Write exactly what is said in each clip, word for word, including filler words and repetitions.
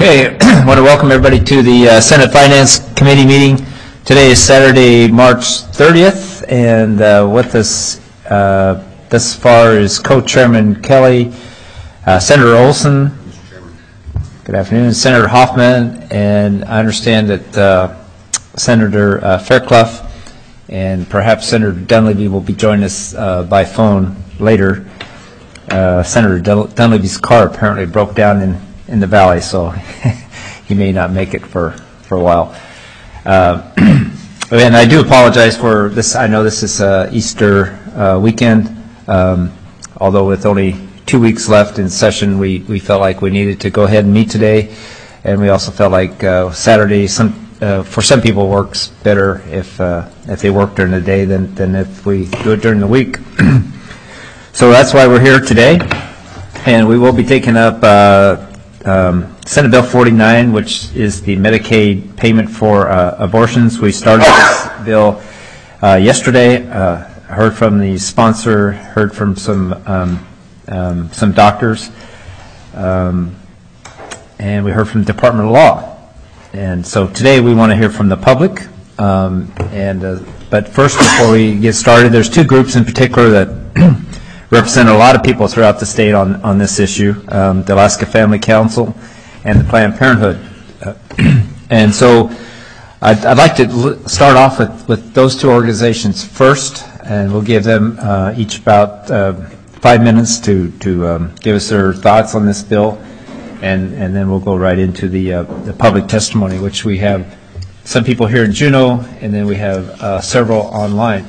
Okay, I want to welcome everybody to the uh, Senate Finance Committee meeting. Today is Saturday, March thirtieth, and uh, with us uh, thus far is Co-Chairman Kelly, uh, Senator Olson. Good afternoon, Senator Hoffman, and I understand that uh, Senator uh, Fairclough and perhaps Senator Dunleavy will be joining us uh, by phone later. Uh, Senator Dunleavy's car apparently broke down in in the valley, so he may not make it for, for a while. Uh, and I do apologize for this. I know this is uh, Easter uh, weekend. Um, although with only two weeks left in session, we, we felt like we needed to go ahead and meet today. And we also felt like uh, Saturday, some, uh, for some people, works better if uh, if they work during the day than, than if we do it during the week. So that's why we're here today. And we will be taking up uh, Um, Senate Bill forty-nine, which is the Medicaid payment for uh, abortions. We started this bill uh, yesterday. Uh, heard from the sponsor, heard from some um, um, some doctors, um, and we heard from the Department of Law. And so today we want to hear from the public. Um, and uh, but first, before we get started, there's two groups in particular that represent a lot of people throughout the state on, on this issue, um, the Alaska Family Council and the Planned Parenthood. Uh, and so I'd, I'd like to l- start off with, with those two organizations first, and we'll give them uh, each about uh, five minutes to, to um, give us their thoughts on this bill, and, and then we'll go right into the, uh, the public testimony, which we have some people here in Juneau, and then we have uh, several online.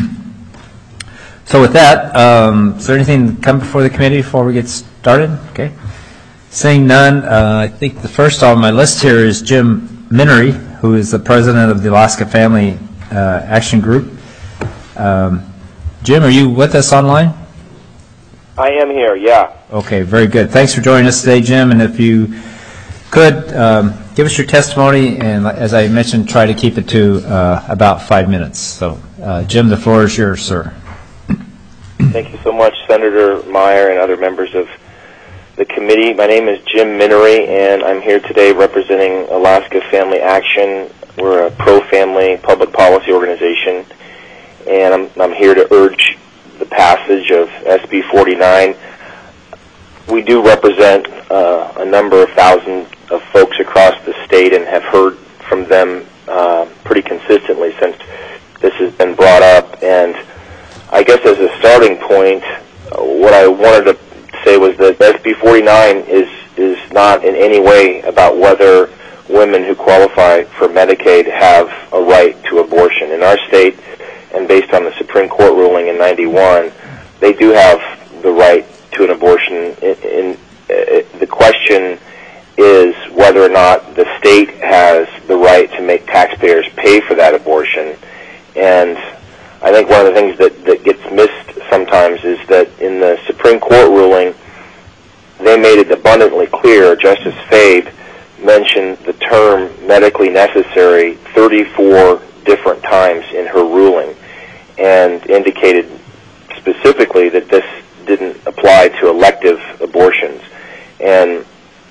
So with that, um, is there anything come before the committee before we get started? Okay. Seeing none, uh, I think the first on my list here is Jim Minery, who is the president of the Alaska Family uh, Action Group. Um, Jim, are you with us online? I am here, yeah. Okay, very good. Thanks for joining us today, Jim. And if you could, um, give us your testimony, and as I mentioned, try to keep it to uh, about five minutes. So, uh, Jim, the floor is yours, sir. Thank you so much, Senator Meyer and other members of the committee. My name is Jim Minery, and I'm here today representing Alaska Family Action. We're a pro-family public policy organization, and I'm, I'm here to urge the passage of S B forty-nine. We do represent uh, a number of thousands of folks across the state and have heard from them uh, pretty consistently since this has been brought up. And I guess as a starting point, uh, what I wanted to say was that S B forty-nine is is not in any way about whether women who qualify for Medicaid have a right to abortion. In our state, and based on the Supreme Court ruling in ninety-one, they do have the right to an abortion. In, in uh, the question is whether or not the state has the right to make taxpayers pay for that abortion. And I think one of the things that, that gets missed sometimes is that in the Supreme Court ruling, they made it abundantly clear. Justice Fabe mentioned the term medically necessary thirty-four different times in her ruling and indicated specifically that this didn't apply to elective abortions. And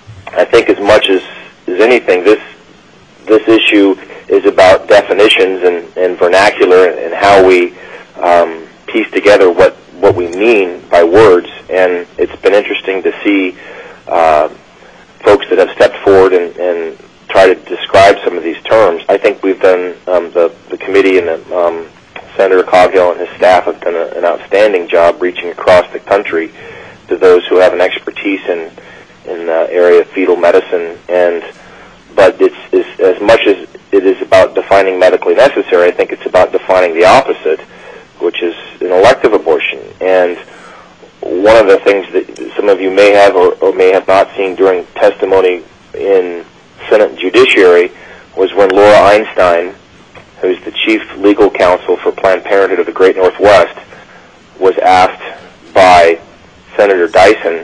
I think as much as, as anything, this this issue is about definitions and, and vernacular and how we um, piece together what, what we mean by words. And it's been interesting to see uh, folks that have stepped forward and, and try to describe some of these terms. I think we've done, um, the, the committee and the, um, Senator Coghill and his staff have done a, an outstanding job reaching across the country to those who have an expertise in, in the area of fetal medicine. And but it's, it's as much as it is about defining medically necessary, I think it's about defining the opposite, which is an elective abortion. And one of the things that some of you may have or, or may have not seen during testimony in Senate Judiciary was when Laura Einstein, who's the chief legal counsel for Planned Parenthood of the Great Northwest, was asked by Senator Dyson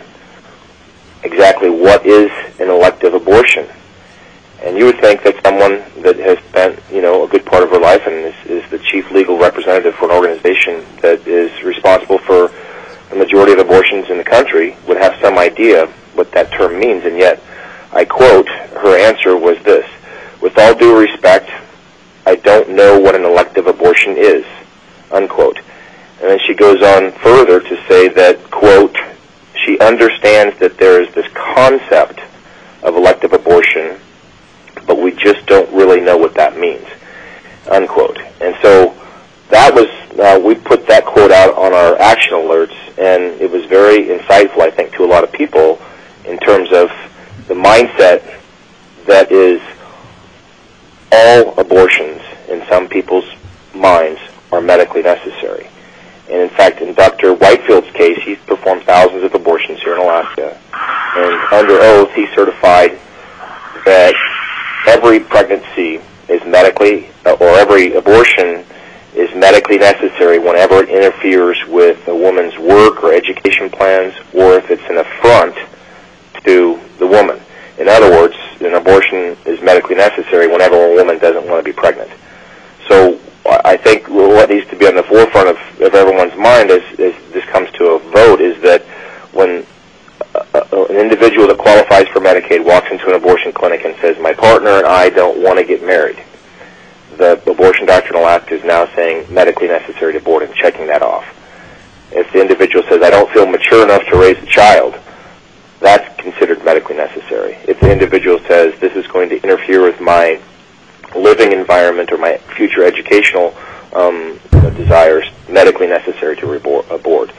exactly what is an elective abortion. And you would think that someone that has spent, you know, a good part of her life and is, is the chief legal representative for an organization that is responsible for the majority of abortions in the country would have some idea what that term means. And yet, I quote, her answer was this: "With all due respect, I don't know what an elective abortion is," unquote. And then she goes on further to say that, quote, she understands that there is this concept of elective abortion, but we just don't really know what that means, unquote. And so that was, uh, we put that quote out on our action alerts, and it was very insightful, I think, to a lot of people in terms of the mindset that is all abortions, in some people's minds, are medically necessary. And in fact, in Doctor Whitefield's case, he's performed thousands of abortions here in Alaska. And under oath, he certified that every pregnancy is medically, or every abortion is medically necessary whenever it interferes with a woman's work or education plans, or if it's an affront to the woman. In other words, an abortion is medically necessary whenever a woman doesn't want to be pregnant. So I think what needs to be on the forefront of, of everyone's mind as, as this comes to a vote is that when a, a, an individual that qualifies for Medicaid walks into an abortion clinic and says, "My partner and I don't want to get married," the abortion doctor in Alaska is now saying medically necessary to abort and checking that off. If the individual says, "I don't feel mature enough to raise a child," that's considered medically necessary. If the individual says, "This is going to interfere with my living environment or my future educational um, desires," medically necessary to abort. abort.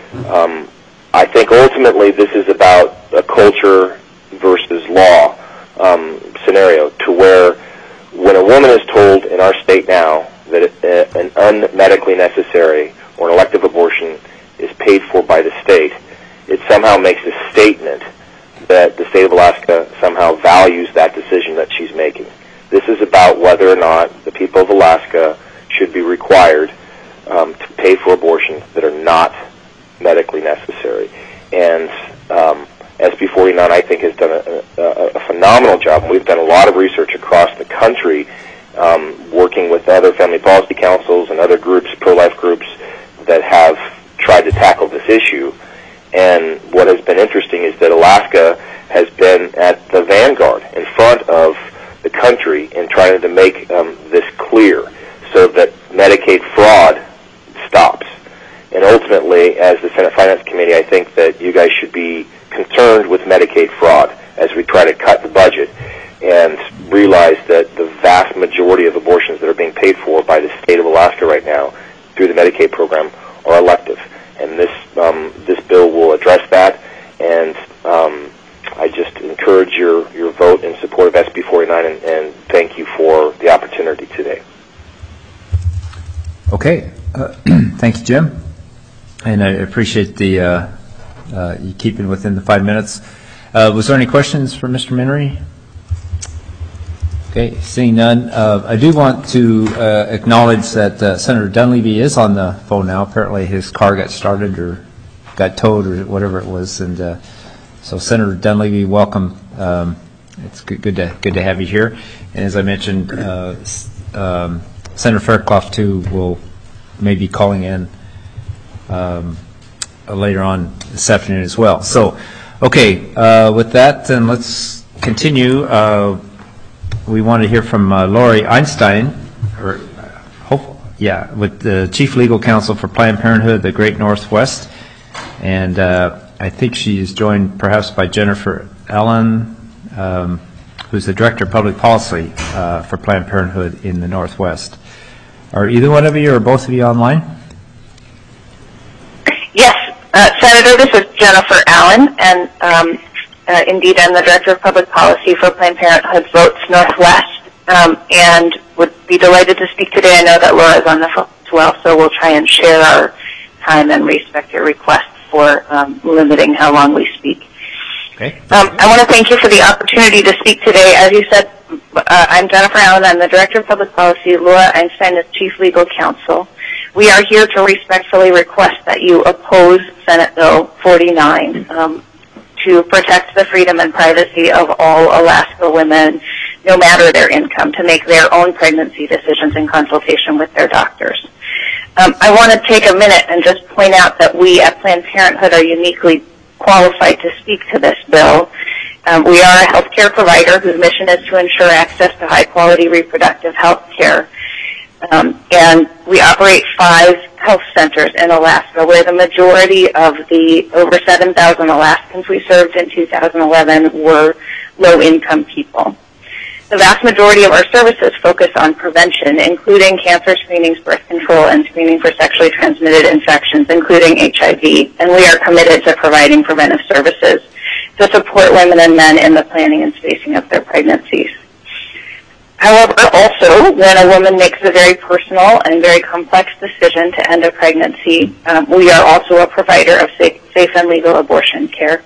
Um, I think ultimately this is about a culture versus law um, scenario, to where when a woman is told in our state now that it, uh, an unmedically necessary or an elective abortion is paid for by the state, it somehow makes a statement that the state of Alaska somehow values that decision that she's making. This is about whether or not the people of Alaska should be required um, to pay for abortions that are not medically necessary. And um, S B forty-nine, I think, has done a, a, a phenomenal job. We've done a lot of research across the country, um, working with other family policy councils and other groups, pro-life groups, that have tried to tackle this issue. And what has been interesting is that Alaska has been at the vanguard, in front of the country, in trying to make um, this clear so that Medicaid fraud stops. And ultimately, as the Senate Finance Committee, I think that you guys should be concerned with Medicaid fraud as we try to cut the budget and realize that the vast majority of abortions that are being paid for by the state of Alaska right now through the Medicaid program are elective. And this um, this bill will address that, and um, I just encourage your, your vote in support of S B forty-nine, and, and thank you for the opportunity today. Okay. Uh, thank you, Jim. And I appreciate the uh, uh, you keeping within the five minutes. Uh, was there any questions for Mister Minery? Okay, seeing none. Uh, I do want to uh, acknowledge that uh, Senator Dunleavy is on the phone now. Apparently his car got started or got towed or whatever it was, and uh, so Senator Dunleavy, welcome. Um, it's good, good to good to have you here. And as I mentioned, uh, um, Senator Fairclough too will maybe calling in um, later on this afternoon as well. So, okay, uh, with that, then let's continue. Uh, we want to hear from uh, Lori Einstein, or uh, hope, yeah, with the Chief Legal Counsel for Planned Parenthood, the Great Northwest, and uh, I think she is joined perhaps by Jennifer Allen, um, who's the Director of Public Policy uh, for Planned Parenthood in the Northwest. Are either one of you or both of you online? Yes, uh, Senator, this is Jennifer Allen, and um, uh, indeed I'm the Director of Public Policy for Planned Parenthood Votes Northwest, um, and would be delighted to speak today. I know that Laura's on the phone as well, so we'll try and share our time and respect your request for um, limiting how long we speak. Okay. Um, I want to thank you for the opportunity to speak today. As you said, uh, I'm Jennifer Allen. I'm the Director of Public Policy. Laura Einstein is Chief Legal Counsel. We are here to respectfully request that you oppose Senate Bill forty-nine um, to protect the freedom and privacy of all Alaska women, no matter their income, to make their own pregnancy decisions in consultation with their doctors. Um, I want to take a minute and just point out that we at Planned Parenthood are uniquely qualified to speak to this bill. Um, we are a healthcare provider whose mission is to ensure access to high-quality reproductive health care. Um, and we operate five health centers in Alaska, where the majority of the over seven thousand Alaskans we served in two thousand eleven were low-income people. The vast majority of our services focus on prevention, including cancer screenings, birth control, and screening for sexually transmitted infections, including H I V. And we are committed to providing preventive services to support women and men in the planning and spacing of their pregnancies. However, also, when a woman makes a very personal and very complex decision to end a pregnancy, um, we are also a provider of safe, safe and legal abortion care.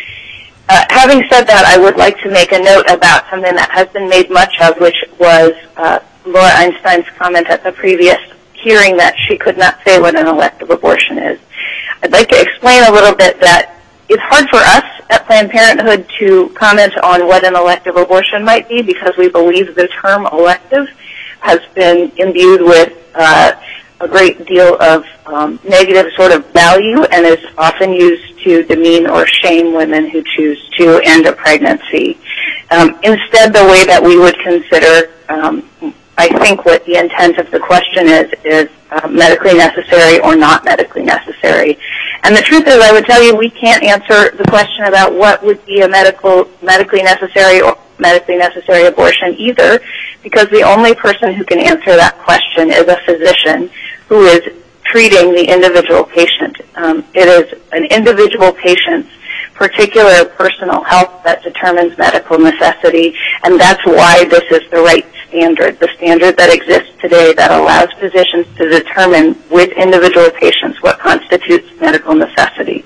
Uh, having said that, I would like to make a note about something that has been made much of, which was uh, Laura Einstein's comment at the previous hearing that she could not say what an elective abortion is. I'd like to explain a little bit that it's hard for us at Planned Parenthood to comment on what an elective abortion might be because we believe the term elective has been imbued with uh, a great deal of um, negative sort of value and is often used to demean or shame women who choose to end a pregnancy. Um, instead, the way that we would consider, um, I think what the intent of the question is, is uh, medically necessary or not medically necessary. And the truth is, I would tell you, we can't answer the question about what would be a medical, medically necessary or medically necessary abortion either, because the only person who can answer that question is a physician who is treating the individual patient. Um, it is an individual patient's particular personal health that determines medical necessity, and that's why this is the right standard, the standard that exists today that allows physicians to determine with individual patients what constitutes medical necessity.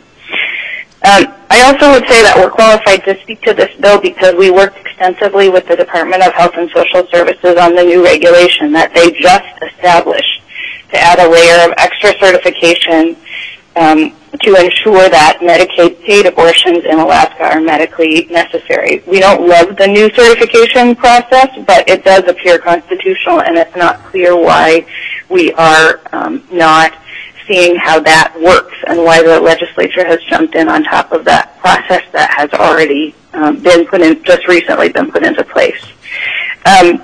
Um, I also would say that we're qualified to speak to this bill because we worked extensively with the Department of Health and Social Services on the new regulation that they just established to add a layer of extra certification um, to ensure that Medicaid paid abortions in Alaska are medically necessary. We don't love the new certification process, but it does appear constitutional, and it's not clear why we are um, not seeing how that works and why the legislature has jumped in on top of that process that has already um, been put in, just recently been put into place. Um,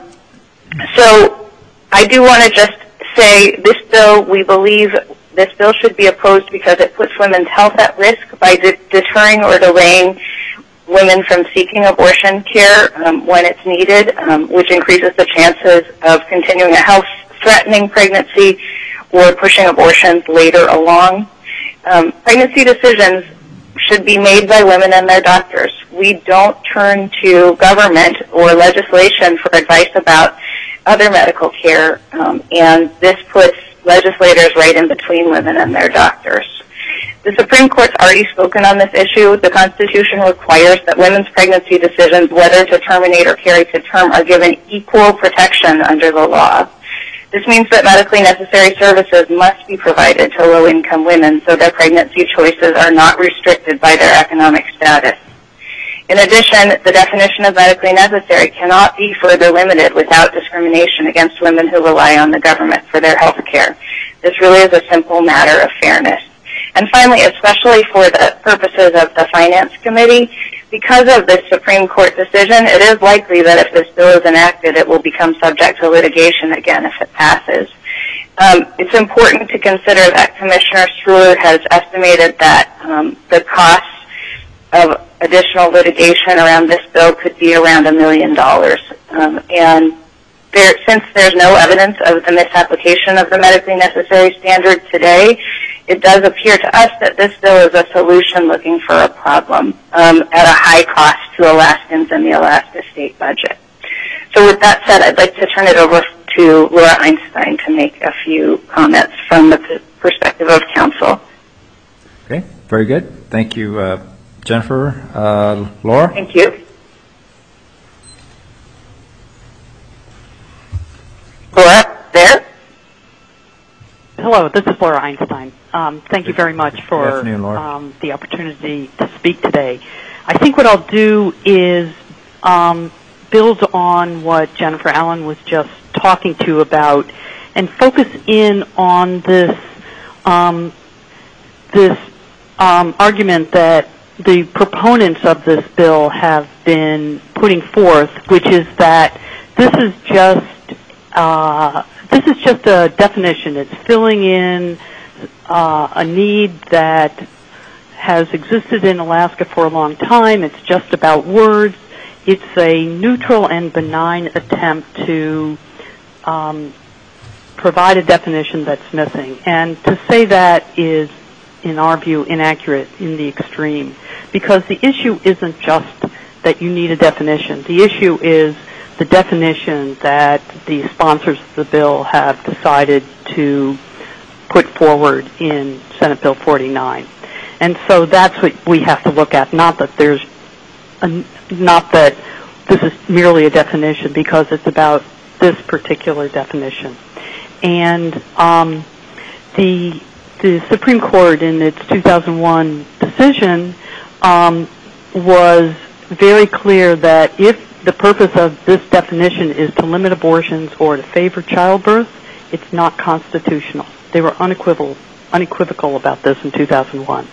so I do want to just say this bill, we believe this bill should be opposed because it puts women's health at risk by de- deterring or delaying women from seeking abortion care um, when it's needed, um, which increases the chances of continuing a health-threatening pregnancy or pushing abortions later along. Um, pregnancy decisions should be made by women and their doctors. We don't turn to government or legislation for advice about other medical care, um, and this puts legislators right in between women and their doctors. The Supreme Court's already spoken on this issue. The Constitution requires that women's pregnancy decisions, whether to terminate or carry to term, are given equal protection under the law. This means that medically necessary services must be provided to low-income women so their pregnancy choices are not restricted by their economic status. In addition, the definition of medically necessary cannot be further limited without discrimination against women who rely on the government for their health care. This really is a simple matter of fairness. And finally, especially for the purposes of the Finance Committee, because of this Supreme Court decision, it is likely that if this bill is enacted, it will become subject to litigation again if it passes. Um, it's important to consider that Commissioner Struer has estimated that um, the costs of additional litigation around this bill could be around a million dollars. Um, and there, since there's no evidence of the misapplication of the medically necessary standard today, it does appear to us that this bill is a solution looking for a problem um, at a high cost to Alaskans and the Alaska state budget. So with that said, I'd like to turn it over to Laura Einstein to make a few comments from the perspective of counsel. Okay, very good. Thank you, uh, Jennifer. Uh, Laura? Thank you. Laura, there? Hello, this is Laura Einstein. Um, thank you very much for Good afternoon, Laura. Um, the opportunity to speak today. I think what I'll do is um, build on what Jennifer Allen was just talking to about and focus in on this um, this um, argument that the proponents of this bill have been putting forth, which is that this is just uh, this is just a definition. It's filling in uh, a need that has existed in Alaska for a long time. It's just about words. It's a neutral and benign attempt to um, provide a definition that's missing. And to say that is, in our view, inaccurate in the extreme, because the issue isn't just that you need a definition. The issue is the definition that the sponsors of the bill have decided to put forward in Senate Bill forty-nine. And so that's what we have to look at, not that there's a, not that this is merely a definition, because it's about this particular definition. And um, the the Supreme Court, in its two thousand one decision, um, was very clear that if the purpose of this definition is to limit abortions or to favor childbirth, it's not constitutional. They were unequivocal, unequivocal about this in two thousand one.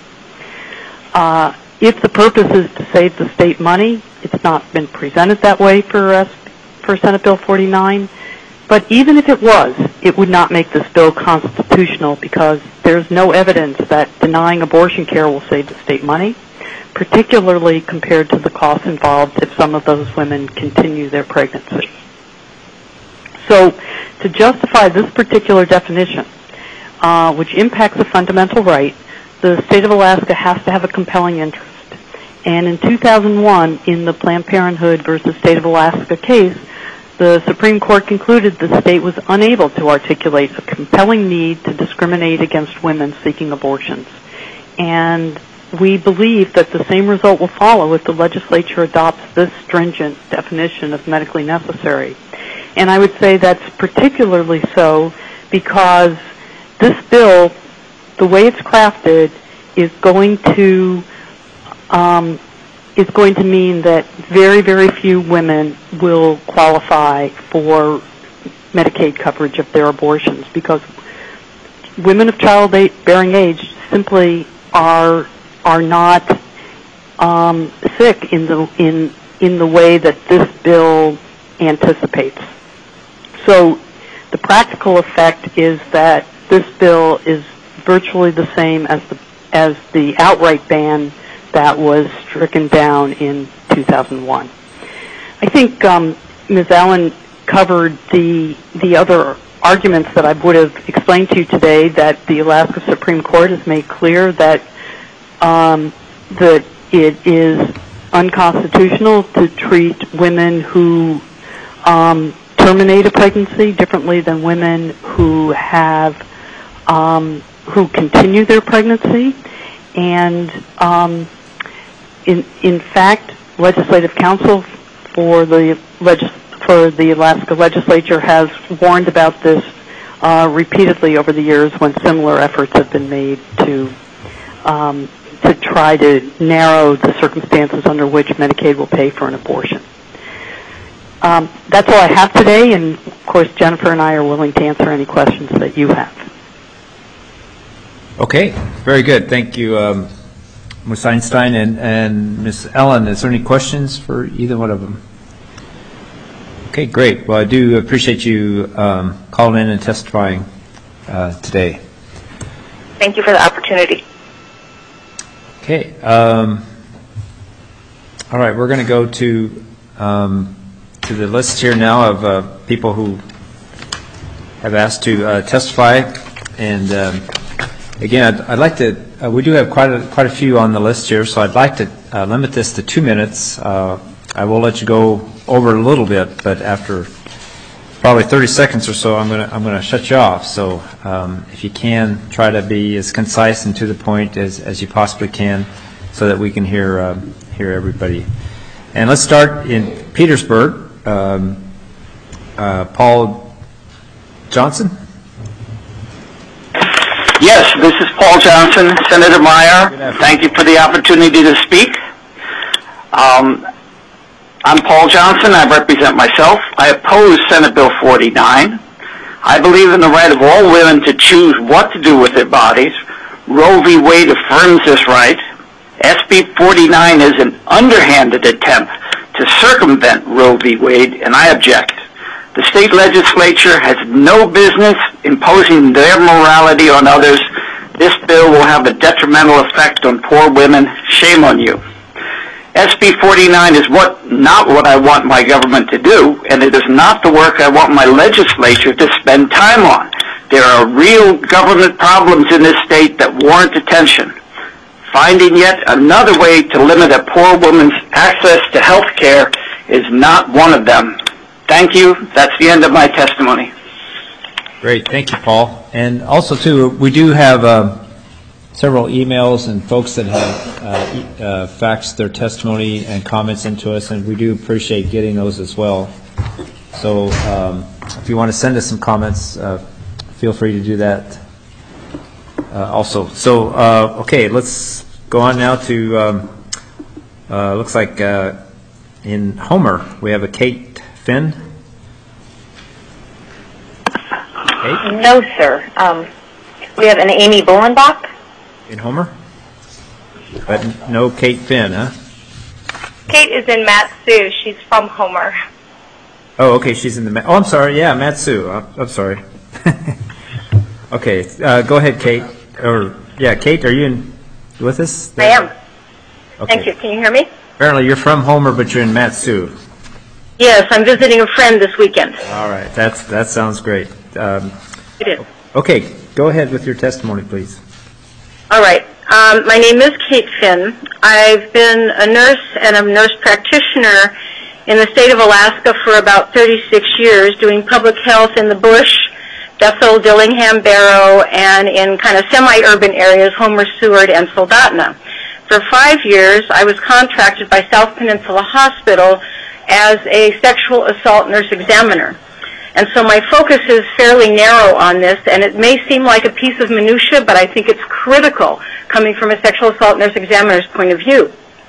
Uh, if the purpose is to save the state money, it's not been presented that way for us, for Senate Bill forty-nine. But even if it was, it would not make this bill constitutional, because there's no evidence that denying abortion care will save the state money, particularly compared to the costs involved if some of those women continue their pregnancy. So to justify this particular definition, uh, which impacts a fundamental right, the state of Alaska has to have a compelling interest. And in two thousand one, in the Planned Parenthood versus State of Alaska case, the Supreme Court concluded the state was unable to articulate a compelling need to discriminate against women seeking abortions. And we believe that the same result will follow if the legislature adopts this stringent definition of medically necessary. And I would say that's particularly so because this bill, the way it's crafted, is going to um, is going to mean that very, very few women will qualify for Medicaid coverage of their abortions, because women of childbearing age simply are are not um, sick in the in in the way that this bill anticipates. So the practical effect is that this bill is virtually the same as the as the outright ban that was stricken down in two thousand one. I think um, Miz Allen covered the the other arguments that I would have explained to you today, that the Alaska Supreme Court has made clear that um, that it is unconstitutional to treat women who um, terminate a pregnancy differently than women who have um, who continue their pregnancy. And um, in in fact, Legislative Counsel for the legis- for the Alaska Legislature has warned about this uh, repeatedly over the years when similar efforts have been made to um, to try to narrow the circumstances under which Medicaid will pay for an abortion. Um, that's all I have today, and of course Jennifer and I are willing to answer any questions that you have. Okay, very good. Thank you, um, Miz Einstein and, and Miz Ellen. Is there any questions for either one of them? Okay, great. Well, I do appreciate you um, calling in and testifying uh, today. Thank you for the opportunity. Okay. Um, all right, we're going to go to um, to the list here now of uh, people who have asked to uh, testify, and um, again, I'd, I'd like to. Uh, we do have quite a quite a few on the list here, so I'd like to uh, limit this to two minutes. Uh, I will let you go over a little bit, but after probably thirty seconds or so, I'm gonna I'm gonna shut you off. So um, if you can, try to be as concise and to the point as, as you possibly can, so that we can hear uh, hear everybody. And let's start in Petersburg. Um, uh, Paul Johnson. Yes, this is Paul Johnson, Senator Meyer. Thank you for the opportunity to speak. Um, I'm Paul Johnson. I represent myself. I oppose Senate Bill forty-nine. I believe in the right of all women to choose what to do with their bodies. Roe v. Wade affirms this right, S B forty-nine is an underhanded attempt to circumvent Roe v. Wade, and I object. The state legislature has no business imposing their morality on others. This bill will have a detrimental effect on poor women. Shame on you. S B forty-nine is what not what I want my government to do, and it is not the work I want my legislature to spend time on. There are real government problems in this state that warrant attention. Finding yet another way to limit a poor woman's access to health care is not one of them. Thank you. That's the end of my testimony. Great. Thank you, Paul. And also, too, we do have uh, several emails and folks that have uh, e- uh, faxed their testimony and comments into us, and we do appreciate getting those as well. So um, if you want to send us some comments, uh, feel free to do that uh, also. So, uh, okay, let's go on now to, um, uh, looks like uh, in Homer, we have a Kate Finn. Kate? No, sir. Um, we have an Amy Bolenbach. In Homer? But no Kate Finn, huh? Kate is in Matsu. She's from Homer. Oh, okay, she's in the... Ma- oh, I'm sorry, yeah, Matsu. I'm, I'm sorry. Okay, uh, go ahead, Kate. Or, yeah, Kate, are you in with us? I am. Okay. Thank you. Can you hear me? Apparently you're from Homer, but you're in Matsu. Yes, I'm visiting a friend this weekend. All right, that's that sounds great. Um, It is. okay, go ahead with your testimony, please. All right. Um, my name is Kate Finn. I've been a nurse and a nurse practitioner in the state of Alaska for about thirty-six years, doing public health in the bush, Bethel, Dillingham, Barrow, and in kind of semi-urban areas, Homer, Seward, and Soldotna. For five years, I was contracted by South Peninsula Hospital as a sexual assault nurse examiner. And so my focus is fairly narrow on this, and it may seem like a piece of minutia, but I think it's critical coming from a sexual assault nurse examiner's point of view.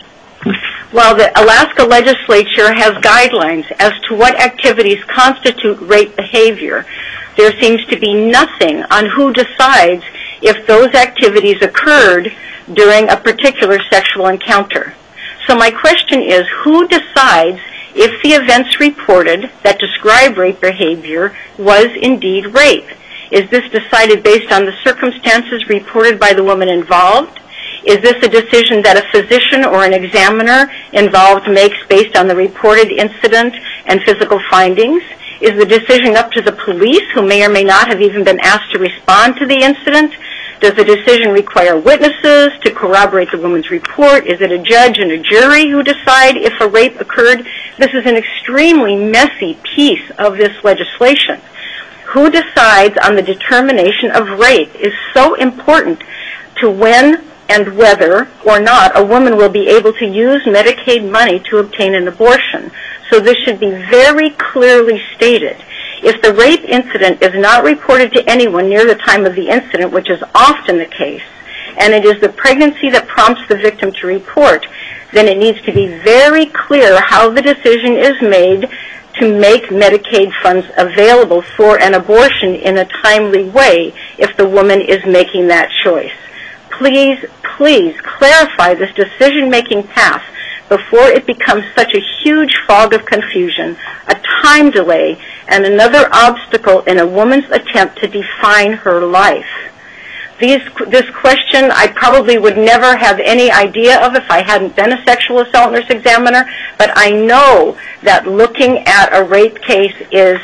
While the Alaska legislature has guidelines as to what activities constitute rape behavior, there seems to be nothing on who decides if those activities occurred during a particular sexual encounter. So my question is, who decides if the events reported that describe rape behavior was indeed rape? Is this decided based on the circumstances reported by the woman involved? Is this a decision that a physician or an examiner involved makes based on the reported incident and physical findings? Is the decision up to the police, who may or may not have even been asked to respond to the incident? Does the decision require witnesses to corroborate the woman's report? Is it a judge and a jury who decide if a rape occurred? This is an extremely messy piece of this legislation. Who decides on the determination of rape is so important to when and whether or not a woman will be able to use Medicaid money to obtain an abortion. So this should be very clearly stated. If the rape incident is not reported to anyone near the time of the incident, which is often the case, and it is the pregnancy that prompts the victim to report, then it needs to be very clear how the decision is made to make Medicaid funds available for an abortion in a timely way if the woman is making that choice. Please, please clarify this decision-making path before it becomes such a huge fog of confusion, a time delay, and another obstacle in a woman's attempt to define her life. These, this question I probably would never have any idea of if I hadn't been a sexual assault nurse examiner, but I know that looking at a rape case is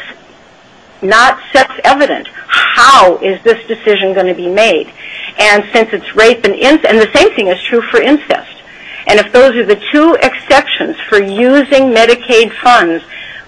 not self-evident. How is this decision going to be made? And since it's rape and incest, and the same thing is true for incest, and if those are the two exceptions for using Medicaid funds,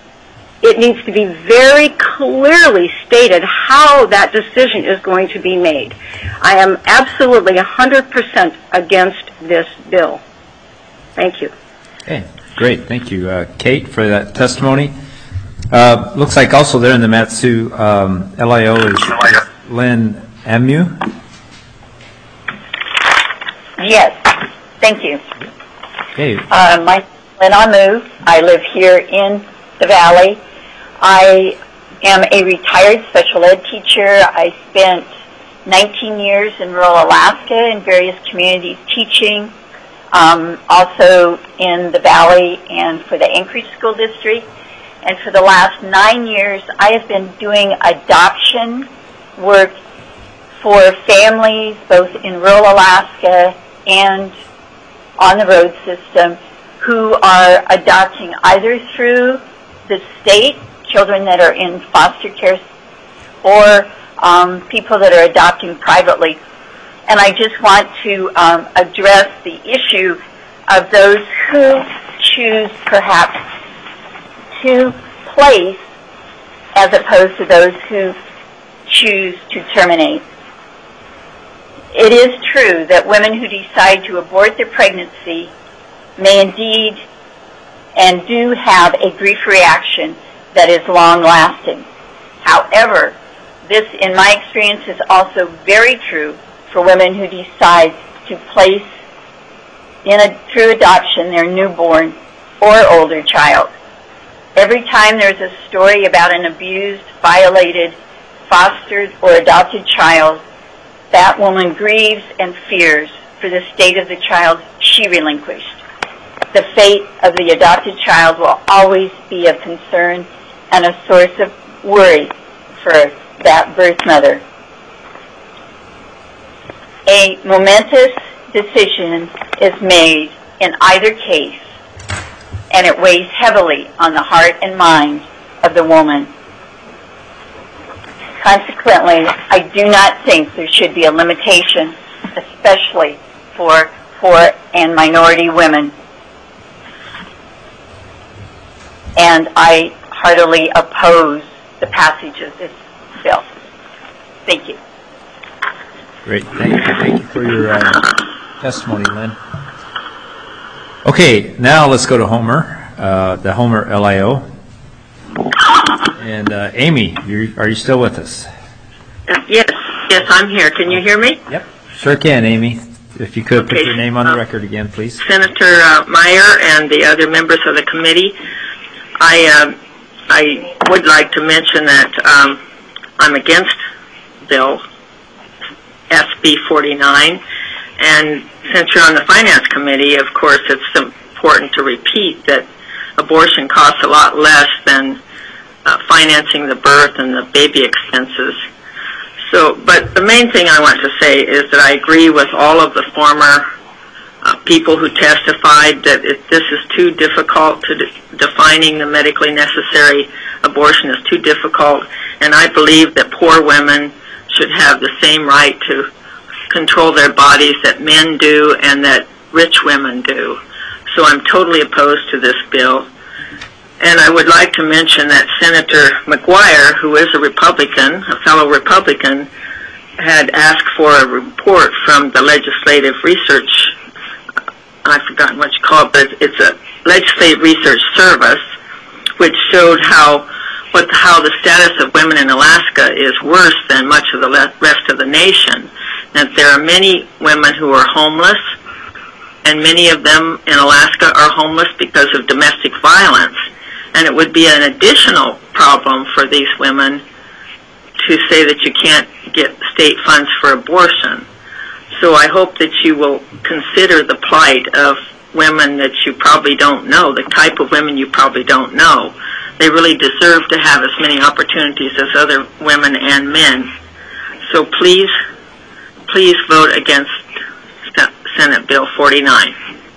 it needs to be very clearly stated how that decision is going to be made. I am absolutely one hundred percent against this bill. Thank you. Okay, great. Thank you, uh, Kate, for that testimony. Uh, looks like also there in the Matsu um, L I O is Lynn Amu. Yes, thank you. Okay. Uh, my name is Lynn Amu. I live here in the Valley. I am a retired special ed teacher. I spent nineteen years in rural Alaska in various communities teaching. um, also in the Valley and for the Anchorage School District. And for the last nine years, I have been doing adoption work for families both in rural Alaska and on the road system who are adopting either through the state, children that are in foster care, or um, people that are adopting privately. And I just want to um, address the issue of those who choose perhaps to place as opposed to those who choose to terminate. It is true that women who decide to abort their pregnancy may indeed and do have a grief reaction that is long-lasting. However, this, in my experience, is also very true for women who decide to place in a, through adoption their newborn or older child. Every time there's a story about an abused, violated, fostered, or adopted child, that woman grieves and fears for the state of the child she relinquished. The fate of the adopted child will always be of concern and a source of worry for that birth mother. A momentous decision is made in either case, and it weighs heavily on the heart and mind of the woman. Consequently, I do not think there should be a limitation, especially for poor and minority women. And I heartily oppose the passage of this bill. Thank you. Great. Thank you. Thank you for your uh, testimony, Lynn. Okay, now let's go to Homer, uh, the Homer L I O. And uh, Amy, you're, are you still with us? Uh, yes, yes, I'm here. Can you hear me? Yep, sure can, Amy. If you could okay. put your name on the uh, record again, please. Senator uh, Meyer and the other members of the committee, I uh, I would like to mention that um, I'm against Bill S B forty-nine, and since you're on the Finance Committee, of course, it's important to repeat that abortion costs a lot less than uh, financing the birth and the baby expenses. So, but the main thing I want to say is that I agree with all of the former uh, people who testified that if this is too difficult to de- defining the medically necessary abortion is too difficult, and I believe that poor women should have the same right to control their bodies that men do and that rich women do. So I'm totally opposed to this bill. And I would like to mention that Senator McGuire, who is a Republican, a fellow Republican, had asked for a report from the Legislative Research, I've forgotten what you call it, but it's a Legislative Research Service, which showed how what how the status of women in Alaska is worse than much of the rest of the nation. That there are many women who are homeless, and many of them in Alaska are homeless because of domestic violence. And it would be an additional problem for these women to say that you can't get state funds for abortion. So I hope that you will consider the plight of women that you probably don't know, the type of women you probably don't know. They really deserve to have as many opportunities as other women and men. So please, please vote against Senate Bill forty-nine.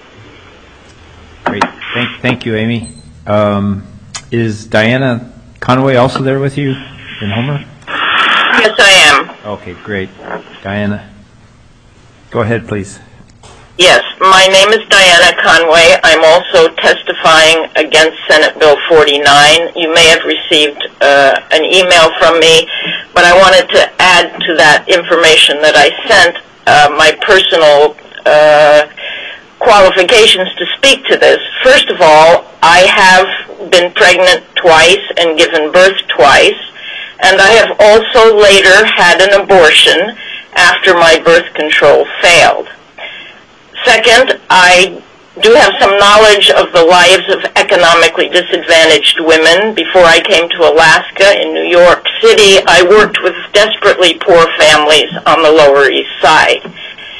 Great. Thank, thank you, Amy. Um, is Diana Conway also there with you in Homer? Yes, I am. Okay, great. Diana, go ahead, please. Yes, my name is Diana Conway. I'm also testifying against Senate Bill forty-nine. You may have received uh, an email from me, but I wanted to add to that information that I sent uh, my personal uh, qualifications to speak to this. First of all, I have been pregnant twice and given birth twice, and I have also later had an abortion after my birth control failed. Second, I do have some knowledge of the lives of economically disadvantaged women. Before I came to Alaska in New York City, I worked with desperately poor families on the Lower East Side.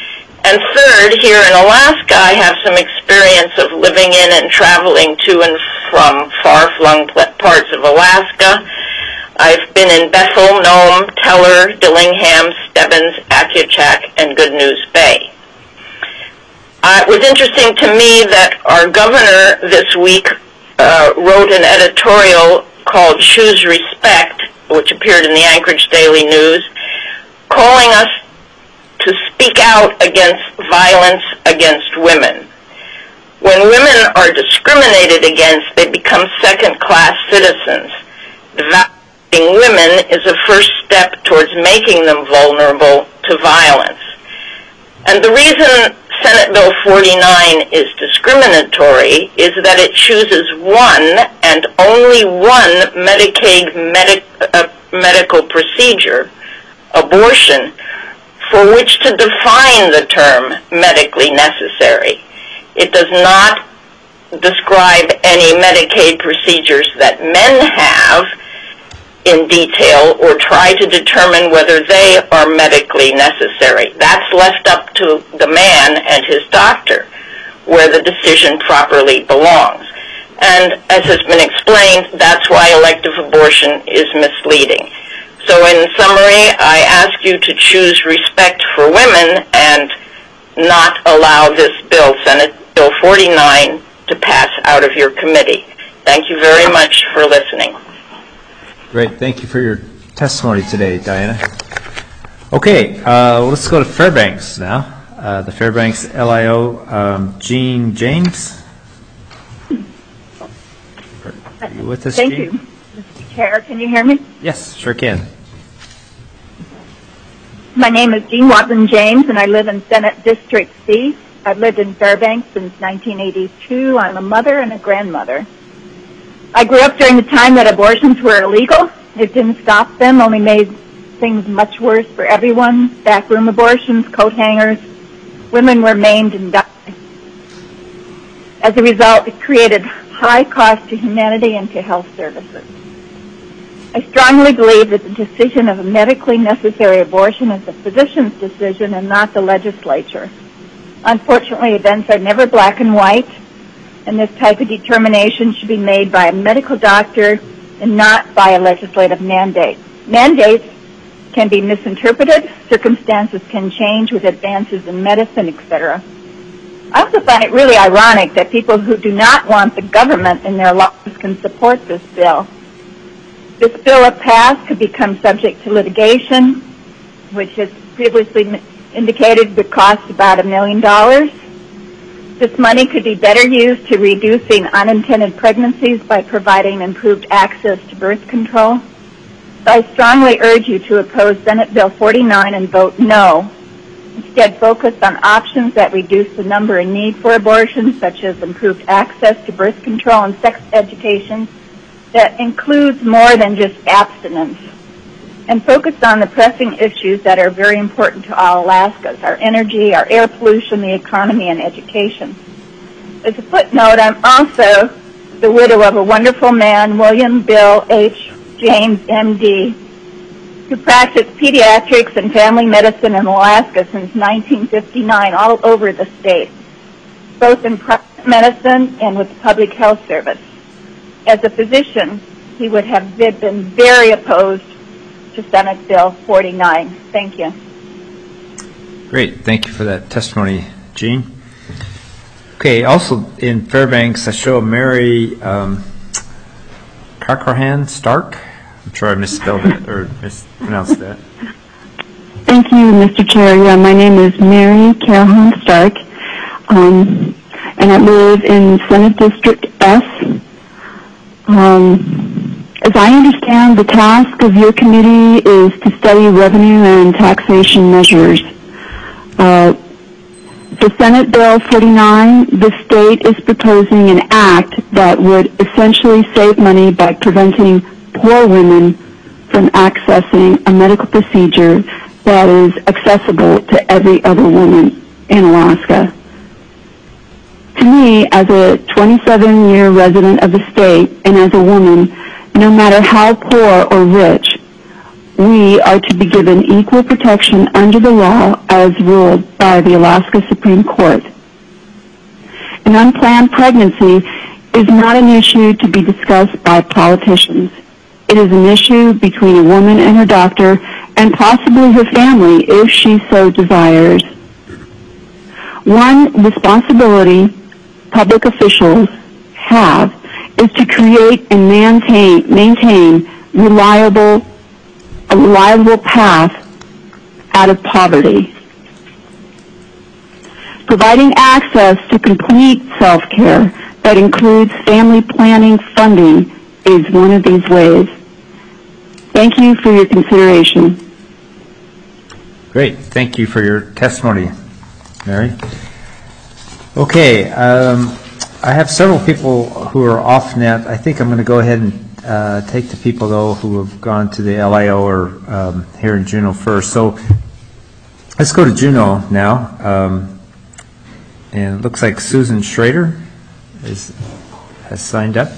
And third, here in Alaska, I have some experience of living in and traveling to and from far-flung parts of Alaska. I've been in Bethel, Nome, Teller, Dillingham, Stebbins, Atchachak, and Good News Bay. Uh, it was interesting to me that our governor this week uh, wrote an editorial called Choose Respect, which appeared in the Anchorage Daily News, calling us to speak out against violence against women. When women are discriminated against, they become second-class citizens. Evaluating women is a first step towards making them vulnerable to violence. And the reason Senate Bill forty-nine is discriminatory is that it chooses one and only one Medicaid medic, uh, medical procedure, abortion, for which to define the term medically necessary. It does not describe any Medicaid procedures that men have in detail or try to determine whether they are medically necessary. That's left up to the man and his doctor, where the decision properly belongs. And as has been explained, that's why elective abortion is misleading. So in summary, I ask you to choose respect for women and not allow this bill, Senate Bill forty-nine, to pass out of your committee. Thank you very much for listening. Great. Thank you for your testimony today, Diana. Okay, uh, let's go to Fairbanks now. Uh, the Fairbanks L I O, um, Jean James. Are you with us, Thank Jean? you, Mister Chair. Can you hear me? Yes, sure can. My name is Jean Watson James, and I live in Senate District C. I've lived in Fairbanks since nineteen eighty-two. I'm a mother and a grandmother. I grew up during the time that abortions were illegal. It didn't stop them, only made things much worse for everyone. Backroom abortions, coat hangers. Women were maimed and died. As a result, it created high cost to humanity and to health services. I strongly believe that the decision of a medically necessary abortion is the physician's decision and not the legislature. Unfortunately, events are never black and white, and this type of determination should be made by a medical doctor and not by a legislative mandate. Mandates can be misinterpreted, circumstances can change with advances in medicine, et cetera. I also find it really ironic that people who do not want the government in their lives can support this bill. This bill, if passed, could become subject to litigation, which is previously indicated would cost about a million dollars. This money could be better used to reducing unintended pregnancies by providing improved access to birth control. So I strongly urge you to oppose Senate Bill forty-nine and vote no. Instead, focus on options that reduce the number and need for abortions, such as improved access to birth control and sex education that includes more than just abstinence. And focus on the pressing issues that are very important to all Alaskans, our energy, our air pollution, the economy, and education. As a footnote, I'm also the widow of a wonderful man, William Bill H. James, M D, who practiced pediatrics and family medicine in Alaska since nineteen fifty-nine, all over the state, both in private medicine and with the Public Health Service. As a physician, he would have been very opposed to Senate Bill forty-nine. Thank you. Great. Thank you for that testimony, Jean. Okay, also in Fairbanks, I show Mary um, Carcrahan Stark. I'm sure I misspelled it or mispronounced that. Thank you, Mister Chair. Yeah, my name is Mary Carcrahan Stark, um, and I live in Senate District S. Um, As I understand, the task of your committee is to study revenue and taxation measures. Uh, for Senate Bill forty-nine, the state is proposing an act that would essentially save money by preventing poor women from accessing a medical procedure that is accessible to every other woman in Alaska. To me, as a twenty-seven year resident of the state and as a woman, no matter how poor or rich, we are to be given equal protection under the law as ruled by the Alaska Supreme Court. An unplanned pregnancy is not an issue to be discussed by politicians. It is an issue between a woman and her doctor and possibly her family if she so desires. One responsibility public officials have is to create and maintain, maintain reliable, a reliable path out of poverty. Providing access to complete self-care that includes family planning funding is one of these ways. Thank you for your consideration. Great. Thank you for your testimony, Mary. Okay. Um, I have several people who are off net. I think I'm going to go ahead and uh, take the people, though, who have gone to the L I O or um, here in Juneau first. So let's go to Juneau now. Um, and it looks like Susan Schrader is, has signed up.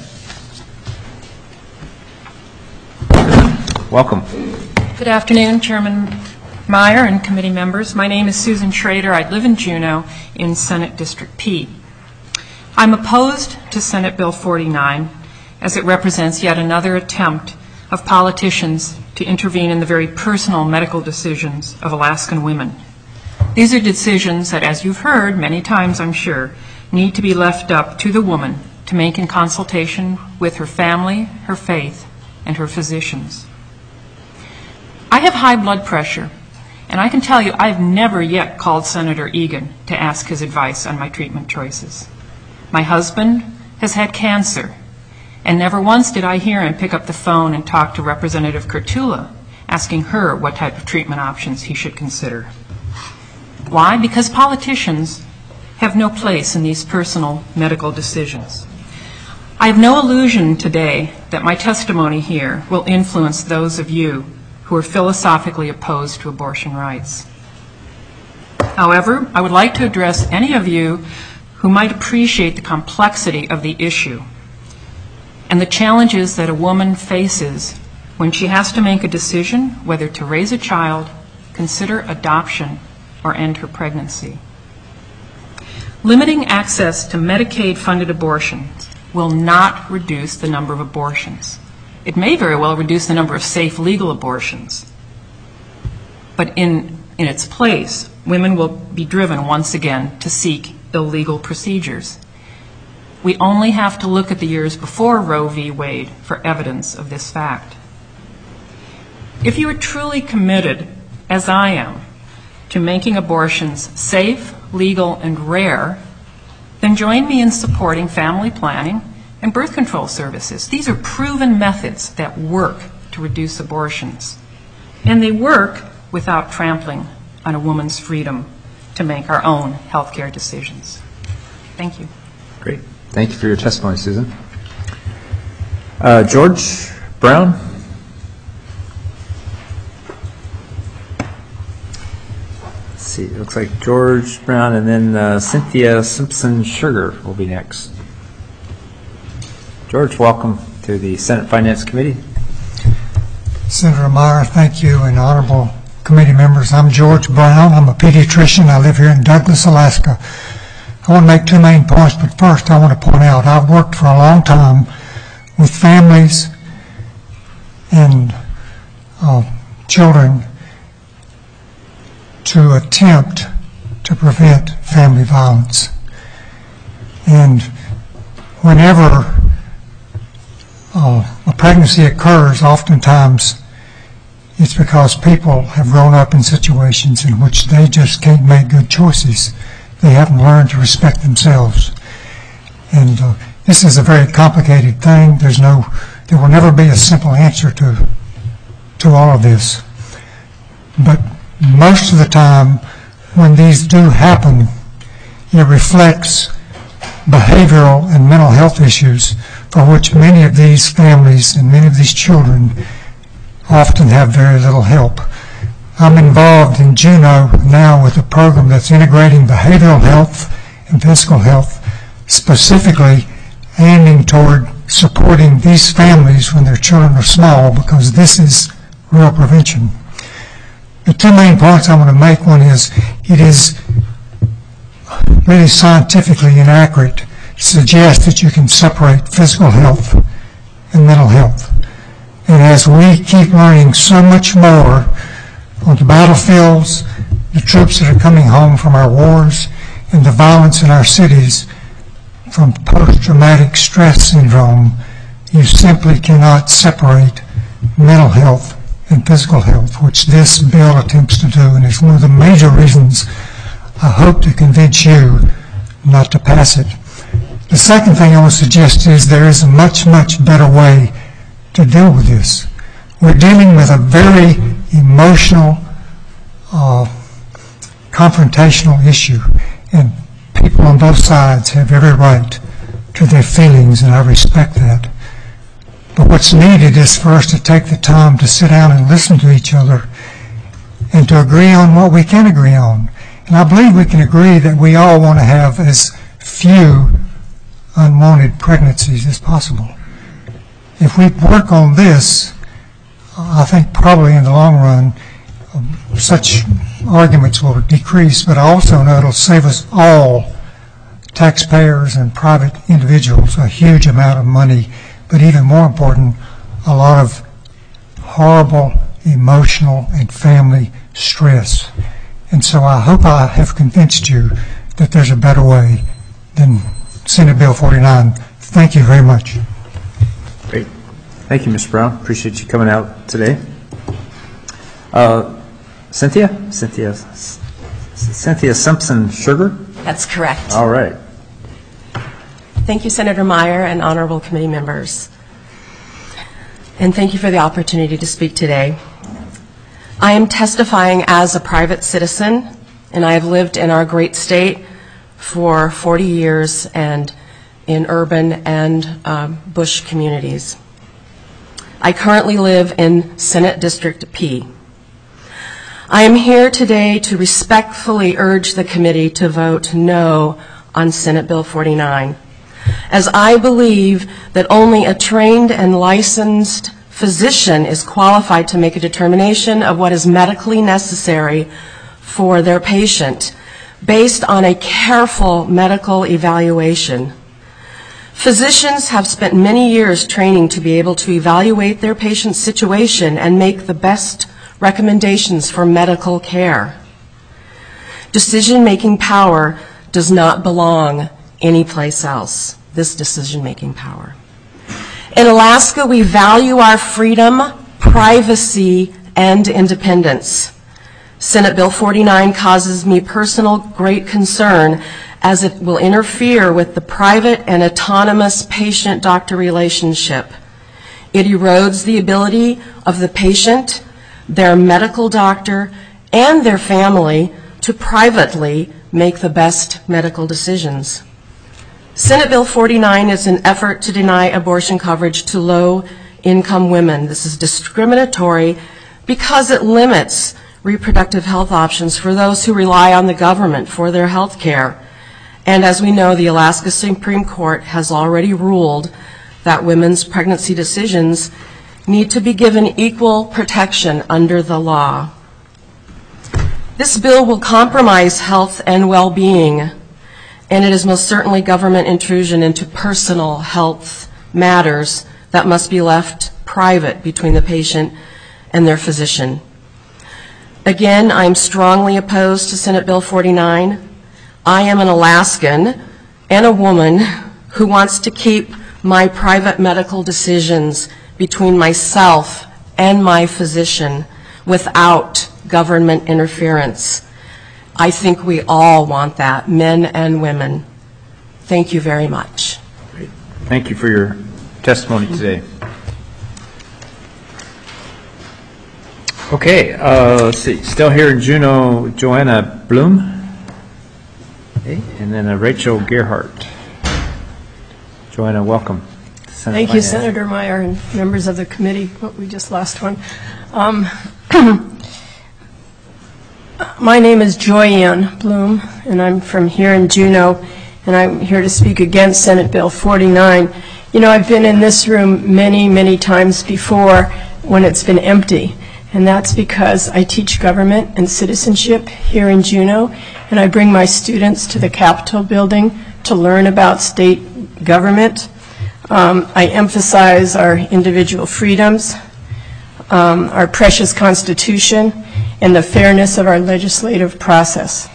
Welcome. Good afternoon, Chairman Meyer and committee members. My name is Susan Schrader. I live in Juneau in Senate District P. I'm opposed to Senate Bill forty-nine as it represents yet another attempt of politicians to intervene in the very personal medical decisions of Alaskan women. These are decisions that, as you've heard many times, I'm sure, need to be left up to the woman to make in consultation with her family, her faith, and her physicians. I have high blood pressure, and I can tell you I've never yet called Senator Egan to ask his advice on my treatment choices. My husband has had cancer, and never once did I hear him pick up the phone and talk to Representative Kurtula, asking her what type of treatment options he should consider. Why? Because politicians have no place in these personal medical decisions. I have no illusion today that my testimony here will influence those of you who are philosophically opposed to abortion rights. However, I would like to address any of you who might appreciate the complexity of the issue and the challenges that a woman faces when she has to make a decision whether to raise a child, consider adoption, or end her pregnancy. Limiting access to Medicaid-funded abortions will not reduce the number of abortions. It may very well reduce the number of safe legal abortions. But in, in its place, women will be driven once again to seek illegal procedures. We only have to look at the years before Roe v. Wade for evidence of this fact. If you are truly committed, as I am, to making abortions safe, legal, and rare, then join me in supporting family planning and birth control services. These are proven methods that work to reduce abortions. And they work without trampling on a woman's freedom to make our own health care decisions. Thank you. Great. Thank you for your testimony, Susan. Uh, George Brown? Let's see. It looks like George Brown and then uh, Cynthia Simpson-Sugar will be next. George, welcome to the Senate Finance Committee. Senator Meyer, thank you, and honorable committee members. I'm George Brown. I'm a pediatrician. I live here in Douglas, Alaska. I want to make two main points, but first I want to point out I've worked for a long time with families and uh, children to attempt to prevent family violence. And whenever Uh, a pregnancy occurs, oftentimes it's because people have grown up in situations in which they just can't make good choices. They haven't learned to respect themselves. And uh, this is a very complicated thing. There's no, there will never be a simple answer to, to all of this. But most of the time, when these do happen, it reflects behavioral and mental health issues for which many of these families and many of these children often have very little help. I'm involved in Juneau now with a program that's integrating behavioral health and physical health, specifically aiming toward supporting these families when their children are small, because this is real prevention. The two main points I want to make, one is it is really scientifically inaccurate to suggest that you can separate physical health and mental health. And as we keep learning so much more on the battlefields, the troops that are coming home from our wars, and the violence in our cities from post-traumatic stress syndrome, you simply cannot separate mental health and physical health, which this bill attempts to do, and is one of the major reasons I hope to convince you not to pass it. The second thing I want to suggest is there is a much, much better way to deal with this. We're dealing with a very emotional, uh, confrontational issue, and people on both sides have every right to their feelings, and I respect that. But what's needed is for us to take the time to sit down and listen to each other and to agree on what we can agree on. And I believe we can agree that we all want to have as few unwanted pregnancies as possible. If we work on this, I think probably in the long run, um, such arguments will decrease, but I also know it'll save us all, taxpayers and private individuals, a huge amount of money, but even more important, a lot of horrible emotional and family stress. And so I hope I have convinced you that there's a better way than Senate Bill forty-nine. Thank you very much. Great. Thank you, Mister Brown. Appreciate you coming out today. Uh, Cynthia? Cynthia Cynthia Simpson Sugar? That's correct. All right. Thank you, Senator Meyer and honorable committee members. And thank you for the opportunity to speak today. I am testifying as a private citizen, and I have lived in our great state for forty years and in urban and um, bush communities. I currently live in Senate District P. I am here today to respectfully urge the committee to vote no on Senate Bill forty-nine, as I believe that only a trained and licensed physician is qualified to make a determination of what is medically necessary for their patient based on a careful medical evaluation. Physicians have spent many years training to be able to evaluate their patient's situation and make the best recommendations for medical care. Decision-making power does not belong anyplace else, this decision-making power. In Alaska, we value our freedom, privacy, and independence. Senate Bill forty-nine causes me personal great concern as it will interfere with the private and autonomous patient-doctor relationship. It erodes the ability of the patient, their medical doctor, and their family to privately make the best medical decisions. Senate Bill forty-nine is an effort to deny abortion coverage to low-income women. This is discriminatory because it limits reproductive health options for those who rely on the government for their health care. And as we know, the Alaska Supreme Court has already ruled that women's pregnancy decisions need to be given equal protection under the law. This bill will compromise health and well-being, and it is most certainly government intrusion into personal health matters that must be left private between the patient and their physician. Again, I'm strongly opposed to Senate Bill forty-nine. I am an Alaskan and a woman who wants to keep my private medical decisions between myself and my physician without government interference. I think we all want that, men and women. Thank you very much. Great. Thank you for your testimony today. Okay, uh, let's see. Still here in Juneau, Joanna Bloom. Okay, and then uh, Rachel Gerhardt. Joanna, welcome. Thank you, Senator Meyer and members of the committee. Oh, we just lost one. Um, my name is Joyanne Bloom, and I'm from here in Juneau, and I'm here to speak against Senate Bill forty-nine. You know, I've been in this room many, many times before when it's been empty, and that's because I teach government and citizenship here in Juneau, and I bring my students to the Capitol building to learn about state government. Um, I emphasize our individual freedoms, um, our precious Constitution, and the fairness of our legislative process.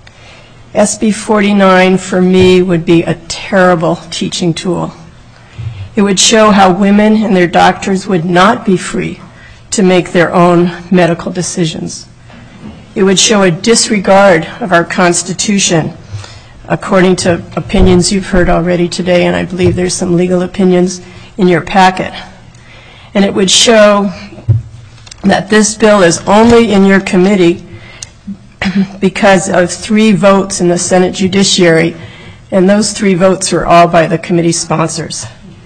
S B forty-nine for me would be a terrible teaching tool. It would show how women and their doctors would not be free to make their own medical decisions. It would show a disregard of our Constitution, according to opinions you've heard already today, and I believe there's some legal opinions in your packet. And it would show that this bill is only in your committee because of three votes in the Senate Judiciary, and those three votes were all by the committee sponsors.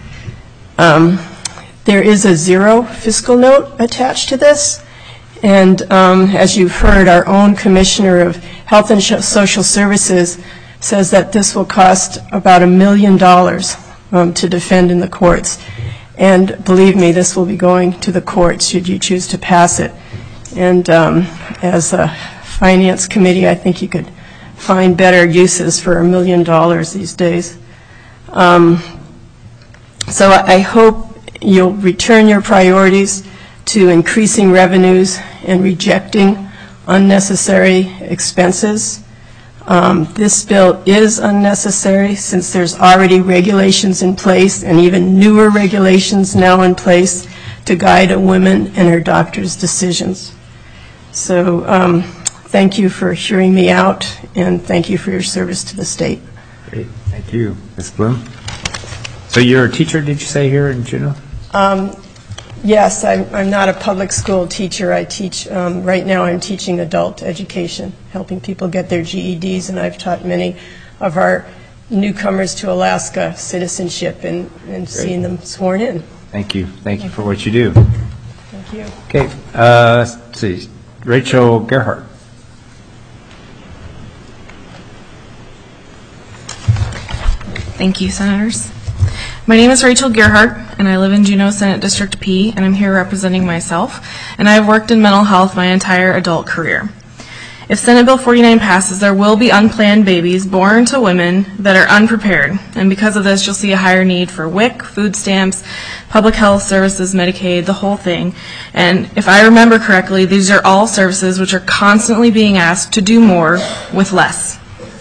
Um, there is a zero fiscal note attached to this, and um, as you've heard, our own Commissioner of Health and Social Services says that this will cost about a million dollars um, to defend in the courts. And believe me, this will be going to the courts should you choose to pass it. And um, as a finance committee, I think you could find better uses for a million dollars these days. Um, so I hope you'll return your priorities to increasing revenues and rejecting unnecessary expenses. Um, this bill is unnecessary since there's already regulations in place and even newer regulations now in place to guide a woman and her doctor's decisions. So um, thank you for hearing me out, and thank you for your service to the state. Great. Thank you. Miz Bloom? So you're a teacher, did you say, here in Juneau? Um, yes, I'm, I'm not a public school teacher. I teach, um, right now I'm teaching adult education, helping people get their G E Ds, and I've taught many of our newcomers to Alaska citizenship and, and seeing them sworn in. Thank you. Thank you for what you do. Thank you. Okay, uh, let's see. Rachel Gerhardt. Thank you, Senators. My name is Rachel Gerhardt, and I live in Juneau Senate District P, and I'm here representing myself, and I've worked in mental health my entire adult career. If Senate Bill forty-nine passes, there will be unplanned babies born to women that are unprepared, and because of this, you'll see a higher need for W I C, food stamps, public health services, Medicaid, the whole thing. And if I remember correctly, these are all services which are constantly being asked to do more with less.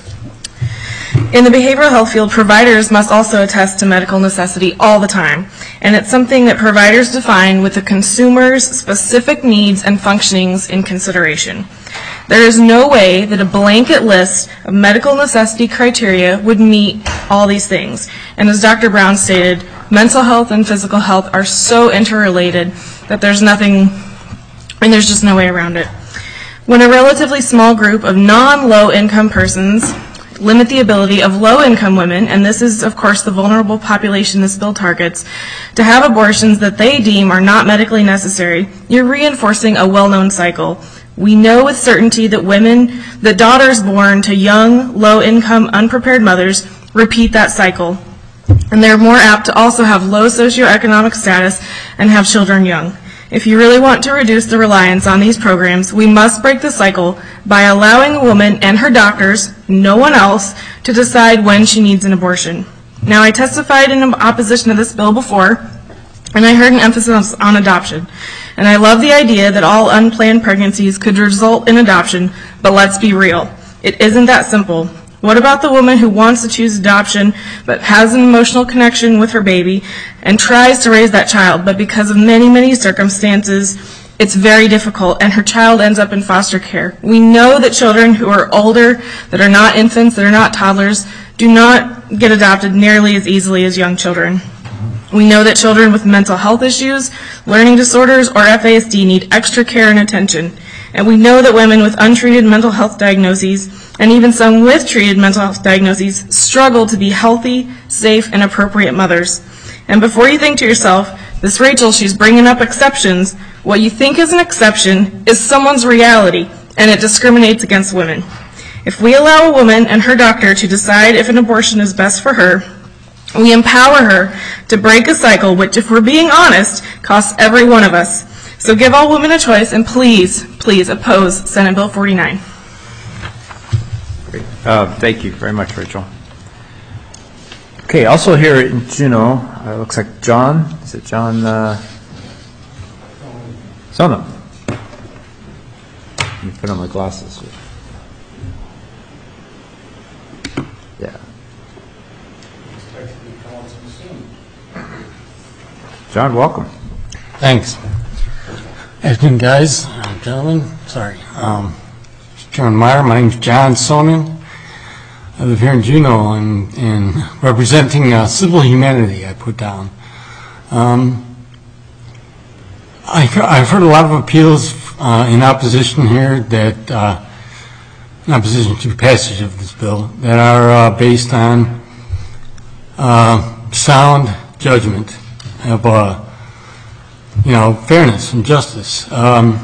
In the behavioral health field, providers must also attest to medical necessity all the time, and it's something that providers define with the consumer's specific needs and functionings in consideration. There is no way that a blanket list of medical necessity criteria would meet all these things. And as Doctor Brown stated, mental health and physical health are so interrelated that there's nothing, and there's just no way around it. When a relatively small group of non-low income persons limit the ability of low-income women, and this is, of course, the vulnerable population this bill targets, to have abortions that they deem are not medically necessary, you're reinforcing a well-known cycle. We know with certainty that women, that daughters born to young, low-income, unprepared mothers repeat that cycle, and they're more apt to also have low socioeconomic status and have children young. If you really want to reduce the reliance on these programs, we must break the cycle by allowing a woman and her doctors, no one else, to decide when she needs an abortion. Now, I testified in opposition to this bill before, and I heard an emphasis on adoption. And I love the idea that all unplanned pregnancies could result in adoption, but let's be real. It isn't that simple. What about the woman who wants to choose adoption but has an emotional connection with her baby and tries to raise that child, but because of many, many circumstances, it's very difficult and her child ends up in foster care? We know that children who are older, that are not infants, that are not toddlers, do not get adopted nearly as easily as young children. We know that children with mental health issues, learning disorders, or F A S D need extra care and attention. And we know that women with untreated mental health diagnoses, and even some with treated mental health diagnoses, struggle to be healthy, safe, and appropriate mothers. And before you think to yourself, this Rachel, she's bringing up exceptions, what you think is an exception is someone's reality, and it discriminates against women. If we allow a woman and her doctor to decide if an abortion is best for her, we empower her to break a cycle which, if we're being honest, costs every one of us. So give all women a choice, and please, please oppose Senate Bill forty-nine. Great. Uh, thank you very much, Rachel. Okay, also here in Juneau, uh, looks like John. Is it John uh, Sonam? Let me put on my glasses. Yeah. John, welcome. Thanks. Afternoon, guys, uh, gentlemen. Sorry. Um, John Meyer. My name's John Sonnen. I live here in Juneau and, and representing uh, civil humanity, I put down. Um, I, I've heard a lot of appeals uh, in opposition here that, uh, in opposition to passage of this bill, that are uh, based on uh, sound judgment of uh, you know, fairness and justice. Um,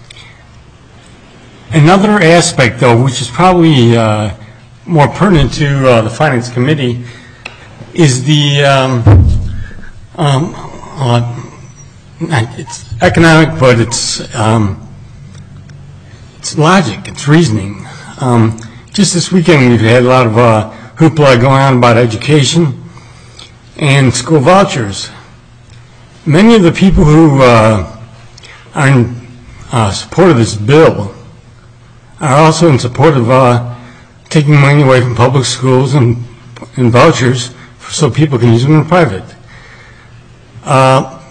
another aspect, though, which is probably uh, more pertinent to uh, the Finance Committee, is the um, um, uh, it's economic, but it's um, it's logic, it's reasoning. Um, just this weekend, we've had a lot of uh, hoopla going on about education and school vouchers. Many of the people who uh, are in uh, support of this bill are also in support of uh, taking money away from public schools and, and vouchers so people can use them in private. Uh,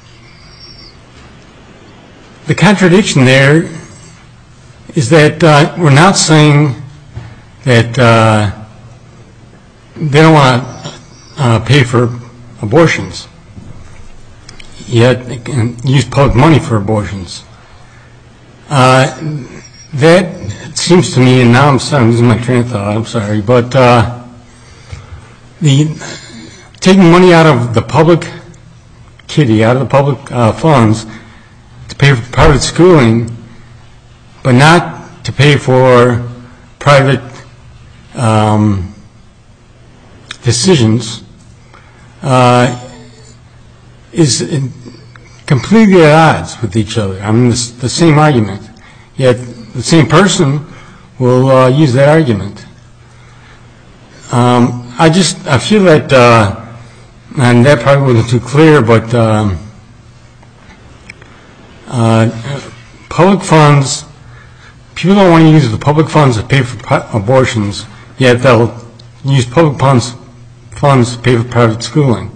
the contradiction there is that uh, we're not saying that uh, they don't want to uh, pay for abortions, yet they can use public money for abortions. Uh, that seems to me, and now I'm sorry, I'm losing my train of thought, I'm sorry, but uh, the taking money out of the public kitty, out of the public uh, funds to pay for private schooling, but not to pay for private um, decisions, uh, is completely at odds with each other. I mean, it's the same argument, yet the same person will uh, use that argument. Um, I just, I feel that, uh, and that probably wasn't too clear, but um, uh, public funds, people don't want to use the public funds to pay for abortions, yet they'll use public funds, funds to pay for private schooling.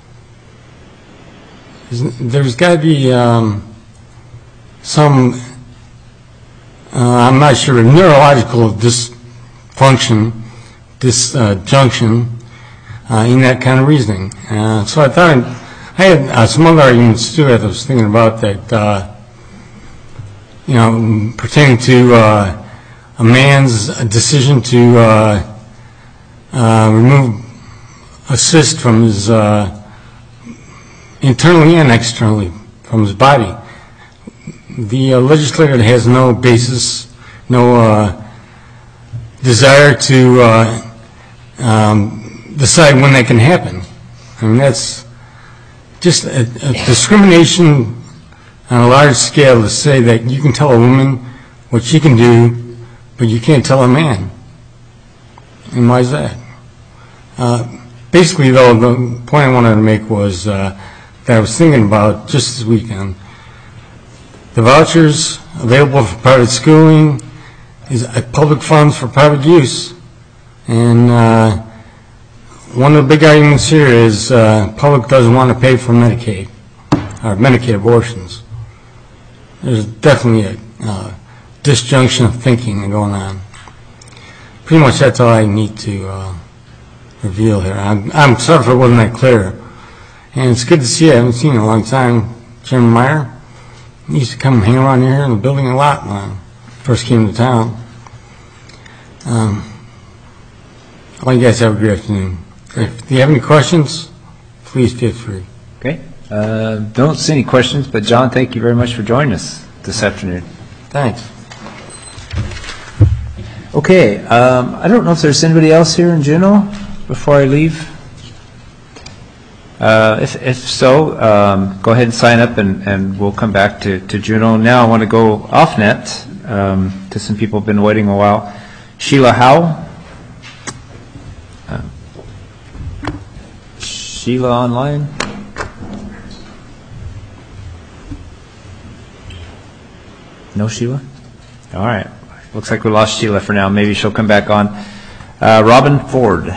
There's got to be um, some, uh, I'm not sure, neurological dysfunction, disjunction uh, in that kind of reasoning. Uh, so I thought, I had uh, some other arguments too that I was thinking about that, uh, you know, pertaining to uh, a man's decision to uh, uh, remove a cyst from his uh, internally and externally from his body. The uh, legislator has no basis, no uh, desire to uh, um, decide when that can happen. I mean, that's just a, a discrimination on a large scale to say that you can tell a woman what she can do, but you can't tell a man. And why is that? Uh, basically, though, the point I wanted to make was uh, that I was thinking about just this weekend. The vouchers available for private schooling is public funds for private use. And uh, one of the big arguments here is uh, public doesn't want to pay for Medicaid, or Medicaid abortions. There's definitely a uh, disjunction of thinking going on. Pretty much that's all I need to uh, reveal here. I'm, I'm sorry if it wasn't that clear. And it's good to see you. I haven't seen you in a long time. Chairman Meyer, he used to come hang around here in the building a lot when I first came to town. Um, well, you guys have a great afternoon. If you have any questions, please feel free. Okay. Uh, don't see any questions, but John, thank you very much for joining us this afternoon. Thanks. Okay. Um, I don't know if there's anybody else here in Juneau before I leave. Uh, if, if so, um, go ahead and sign up, and, and we'll come back to, to Juneau. Now I want to go off net um, to some people who have been waiting a while. Sheila Howe. Uh, Sheila online. No Sheila? All right. Looks like we lost Sheila for now. Maybe she'll come back on. Uh, Robin Ford.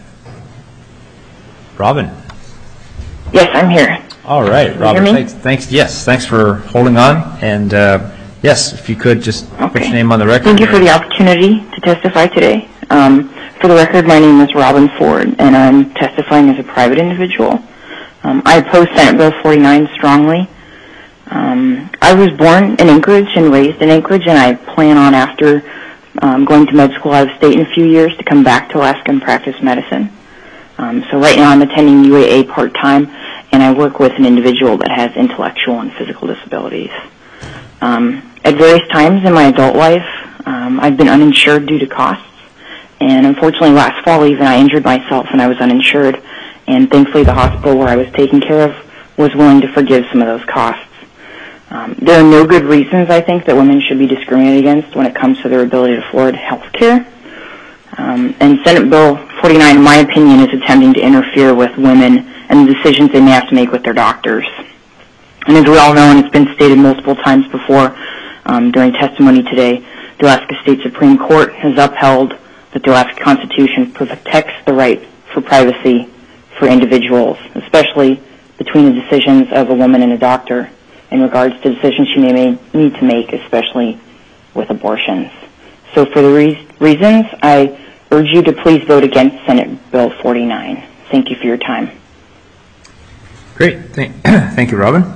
Robin. Yes, I'm here. All right, Can you Robin. hear me? Thanks, thanks. Yes, thanks for holding on. And uh, yes, if you could just put your name on the record. Thank you for the opportunity to testify today. Um, for the record, my name is Robin Ford, and I'm testifying as a private individual. Um, I oppose Senate Bill forty-nine strongly. Um, I was born in Anchorage and raised in Anchorage, and I plan on, after um, going to med school out of state in a few years, to come back to Alaska and practice medicine. Um, so right now I'm attending U A A part-time, and I work with an individual that has intellectual and physical disabilities. Um, at various times in my adult life, um, I've been uninsured due to costs, and unfortunately last fall even I injured myself and I was uninsured, and thankfully the hospital where I was taken care of was willing to forgive some of those costs. Um, there are no good reasons, I think, that women should be discriminated against when it comes to their ability to afford health care. Um, and Senate Bill forty-nine, in my opinion, is attempting to interfere with women and the decisions they may have to make with their doctors. And as we all know, and it's been stated multiple times before um, during testimony today, the Alaska State Supreme Court has upheld that the Alaska Constitution protects the right for privacy for individuals, especially between the decisions of a woman and a doctor in regards to decisions she may, may need to make, especially with abortions. So for the re- reasons, I urge you to please vote against Senate Bill forty-nine. Thank you for your time. Great. Thank, thank you, Robin.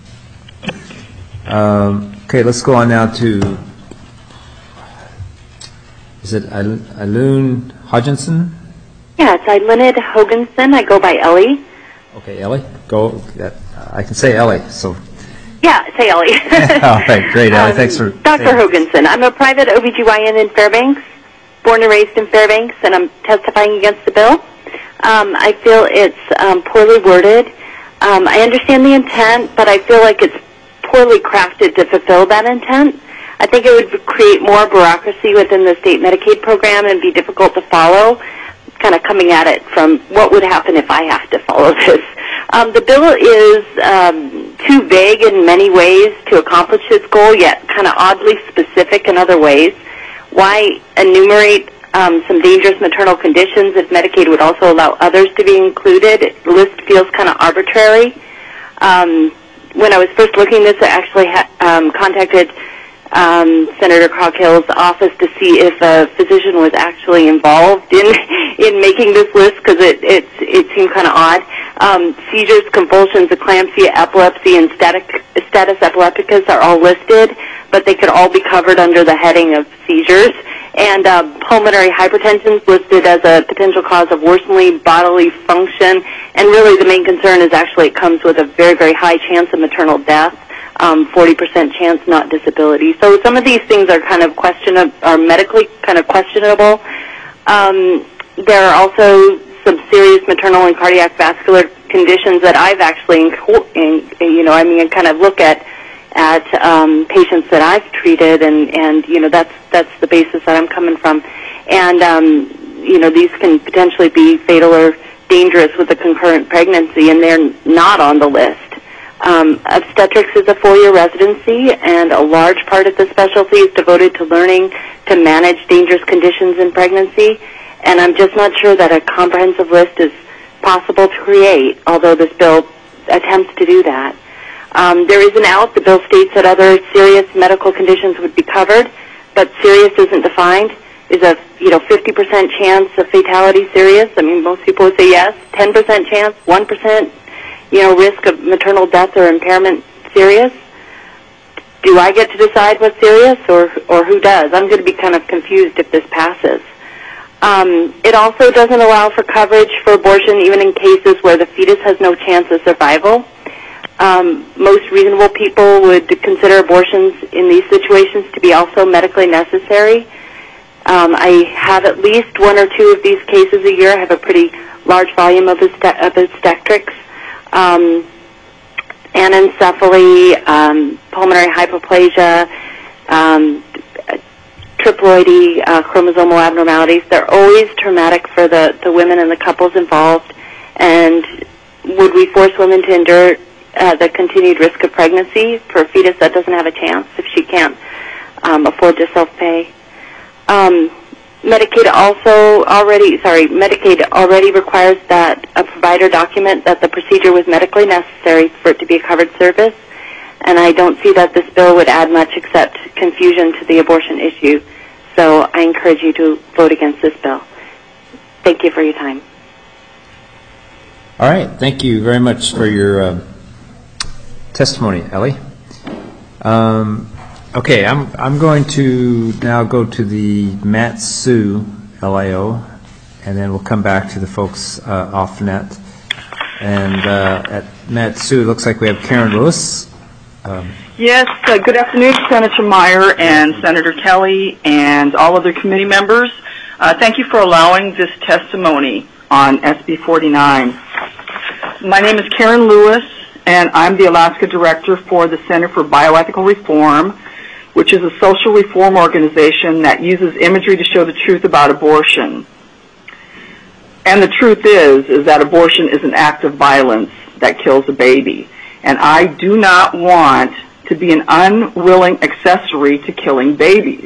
Um, okay, let's go on now to, is it Eileen Hodgkinson? Yeah, it's Eileen Hoganson. I go by Ellie. Okay, Ellie. Go. I can say Ellie, so. Yeah, say Ellie. Oh, thanks. Great, Ellie. Um, Thanks for Doctor Hoganson. I'm a private O B G Y N in Fairbanks, born and raised in Fairbanks, and I'm testifying against the bill. Um, I feel it's um, poorly worded. Um, I understand the intent, but I feel like it's poorly crafted to fulfill that intent. I think it would create more bureaucracy within the state Medicaid program and be difficult to follow, kind of coming at it from what would happen if I have to follow this. Um, the bill is um, too vague in many ways to accomplish its goal, yet kind of oddly specific in other ways. Why enumerate um, some dangerous maternal conditions if Medicaid would also allow others to be included? The list feels kind of arbitrary. Um, when I was first looking at this, I actually ha- um, contacted Um, Senator Cockhill's office to see if a physician was actually involved in in making this list, because it it it seemed kind of odd. Um, seizures, convulsions, eclampsia, epilepsy, and static, status epilepticus are all listed, but they could all be covered under the heading of seizures. And uh, pulmonary hypertension is listed as a potential cause of worsening bodily function. And really, the main concern is actually it comes with a very very high chance of maternal death. Um, forty percent chance, not disability. So some of these things are kind of questionable, are medically kind of questionable. Um, there are also some serious maternal and cardiac vascular conditions that I've actually, in, in, you know, I mean, kind of look at at um, patients that I've treated, and, and you know, that's that's the basis that I'm coming from. And um, you know, these can potentially be fatal or dangerous with a concurrent pregnancy, and they're not on the list. Um, obstetrics is a four-year residency, and a large part of the specialty is devoted to learning to manage dangerous conditions in pregnancy, and I'm just not sure that a comprehensive list is possible to create, although this bill attempts to do that. Um, there is an out. The bill states that other serious medical conditions would be covered, but serious isn't defined. Is a you know fifty percent chance of fatality serious? I mean, most people would say yes. ten percent chance, one percent you know, risk of maternal death or impairment serious? Do I get to decide what's serious, or, or who does? I'm going to be kind of confused if this passes. Um, it also doesn't allow for coverage for abortion even in cases where the fetus has no chance of survival. Um, most reasonable people would consider abortions in these situations to be also medically necessary. Um, I have at least one or two of these cases a year. I have a pretty large volume of, obst- of obstetrics. um, anencephaly, um, pulmonary hypoplasia, um, triploidy, uh, chromosomal abnormalities. They're always traumatic for the, the women and the couples involved. And would we force women to endure uh, the continued risk of pregnancy for a fetus that doesn't have a chance if she can't um, afford to self-pay? Um, Medicaid also already, sorry, Medicaid already requires that a provider document that the procedure was medically necessary for it to be a covered service, and I don't see that this bill would add much except confusion to the abortion issue. So I encourage you to vote against this bill. Thank you for your time. All right. Thank you very much for your uh, testimony, Ellie. Um, okay, I'm I'm going to now go to the Matt Sue L I O, and then we'll come back to the folks uh, off net. And uh, at Matt Sue, it looks like we have Karen Lewis. Um, Yes, uh, good afternoon, Senator Meyer and Senator Kelly and all other committee members. Uh, thank you for allowing this testimony on S B forty-nine. My name is Karen Lewis, and I'm the Alaska Director for the Center for Bioethical Reform, which is a social reform organization that uses imagery to show the truth about abortion. And the truth is, is that abortion is an act of violence that kills a baby. And I do not want to be an unwilling accessory to killing babies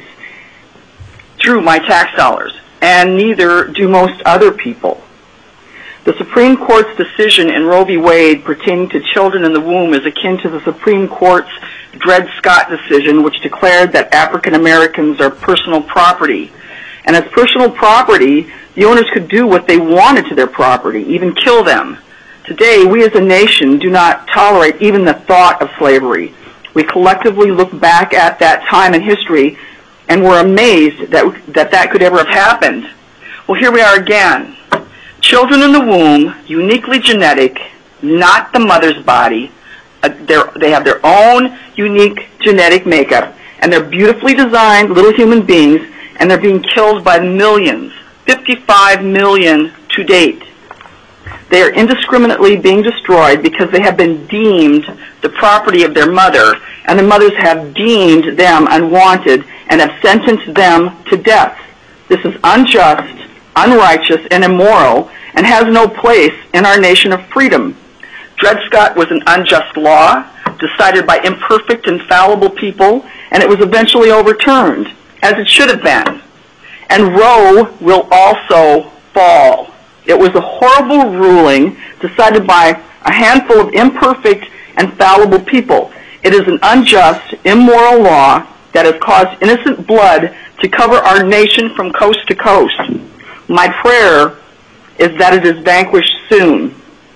through my tax dollars, and neither do most other people. The Supreme Court's decision in Roe v. Wade pertaining to children in the womb is akin to the Supreme Court's Dred Scott decision, which declared that African Americans are personal property. And as personal property, the owners could do what they wanted to their property, even kill them. Today, we as a nation do not tolerate even the thought of slavery. We collectively look back at that time in history and we're amazed that that, that could ever have happened. Well, here we are again. Children in the womb, uniquely genetic, not the mother's body. Uh, they have their own unique genetic makeup, and they're beautifully designed little human beings, and they're being killed by millions, fifty-five million to date. They are indiscriminately being destroyed because they have been deemed the property of their mother, and the mothers have deemed them unwanted and have sentenced them to death. This is unjust, unrighteous, and immoral, and has no place in our nation of freedom. Dred Scott was an unjust law, decided by imperfect and fallible people, and it was eventually overturned, as it should have been. And Roe will also fall. It was a horrible ruling decided by a handful of imperfect and fallible people. It is an unjust, immoral law that has caused innocent blood to cover our nation from coast to coast. My prayer is that it is vanquished soon.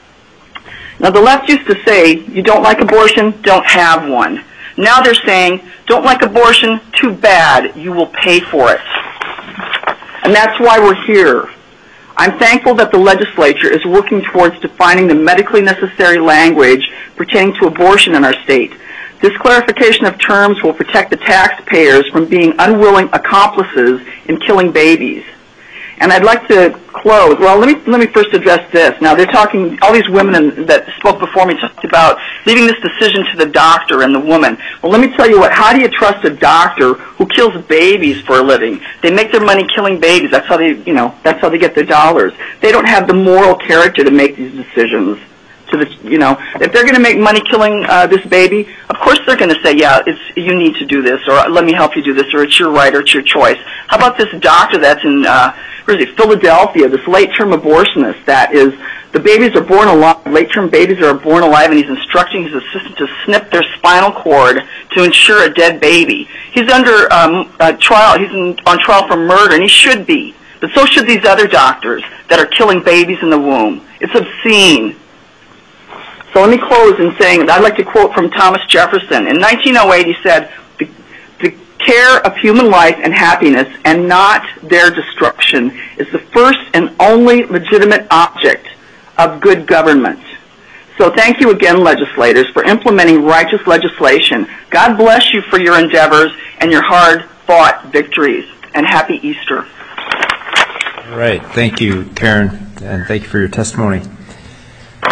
Now, the left used to say, you don't like abortion, don't have one. Now they're saying, don't like abortion, too bad, you will pay for it. And that's why we're here. I'm thankful that the legislature is working towards defining the medically necessary language pertaining to abortion in our state. This clarification of terms will protect the taxpayers from being unwilling accomplices in killing babies. And I'd like to close. Well, let me let me first address this. Now, they're talking, all these women in, that spoke before me talked about leaving this decision to the doctor and the woman. Well, let me tell you what, how do you trust a doctor who kills babies for a living? They make their money killing babies. That's how they, you know, that's how they get their dollars. They don't have the moral character to make these decisions. To the, you know, if they're going to make money killing uh, this baby, of course they're going to say, yeah, it's, you need to do this, or let me help you do this, or it's your right, or it's your choice. How about this doctor that's in, uh, where is it, Philadelphia, this late-term abortionist that is, the babies are born alive, late-term babies are born alive, and he's instructing his assistant to snip their spinal cord to ensure a dead baby. He's under um, a trial, he's in, on trial for murder, and he should be. But so should these other doctors that are killing babies in the womb. It's obscene. So let me close in saying, I'd like to quote from Thomas Jefferson. In nineteen oh eight, he said, the, the care of human life and happiness, and not their destruction, is the first and only legitimate object of good government. So thank you again, legislators, for implementing righteous legislation. God bless you for your endeavors and your hard-fought victories. And happy Easter. All right. Thank you, Karen, and thank you for your testimony.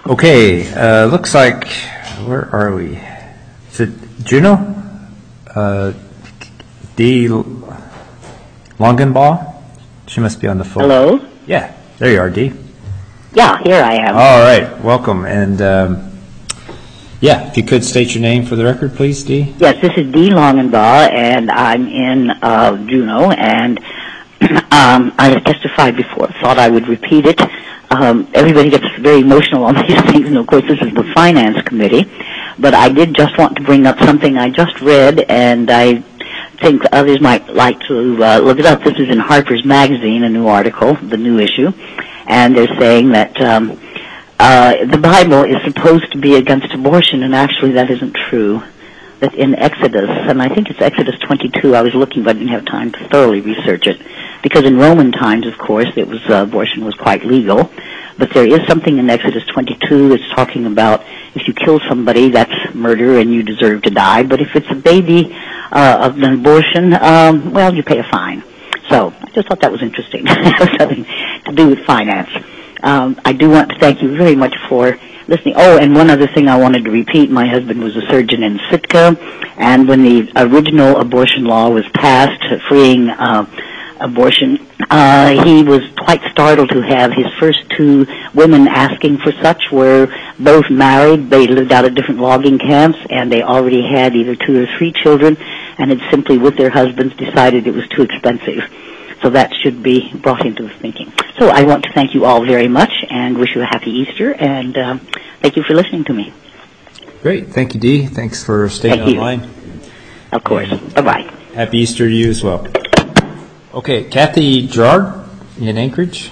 Okay, uh, looks like, where are we? Is it Juno? Uh, Dee Longenbaugh? She must be on the phone. Hello? Yeah, there you are, Dee. Yeah, here I am. All right, welcome. And um, yeah, if you could state your name for the record, please, Dee. Yes, this is Dee Longenbaugh, and I'm in uh, Juneau, and um, I have testified before. Thought I would repeat it. Um, everybody gets very emotional on these things, and of course this is the Finance Committee. But I did just want to bring up something I just read, and I think others might like to uh, look it up. This is in Harper's Magazine, a new article, the new issue, and they're saying that um, uh, the Bible is supposed to be against abortion, and actually that isn't true. That in Exodus, and I think it's Exodus twenty-two, I was looking but I didn't have time to thoroughly research it, because in Roman times, of course, it was uh, abortion was quite legal, but there is something in Exodus twenty-two that's talking about if you kill somebody, that's murder and you deserve to die, but if it's a baby uh, of an abortion, um, well, you pay a fine. So I just thought that was interesting. It has something to do with finance. Um, I do want to thank you very much for listening. Oh, and one other thing I wanted to repeat. My husband was a surgeon in Sitka, and when the original abortion law was passed, freeing uh, abortion, uh, he was quite startled to have his first two women asking for such were both married. They lived out of different logging camps, and they already had either two or three children, and had simply, with their husbands, decided it was too expensive. So that should be brought into the thinking. So I want to thank you all very much and wish you a happy Easter, and um, thank you for listening to me. Great. Thank you, Dee. Thanks for staying Thank you. online. Of course. Bye-bye. Happy Easter to you as well. Okay, Kathy Gerard in Anchorage.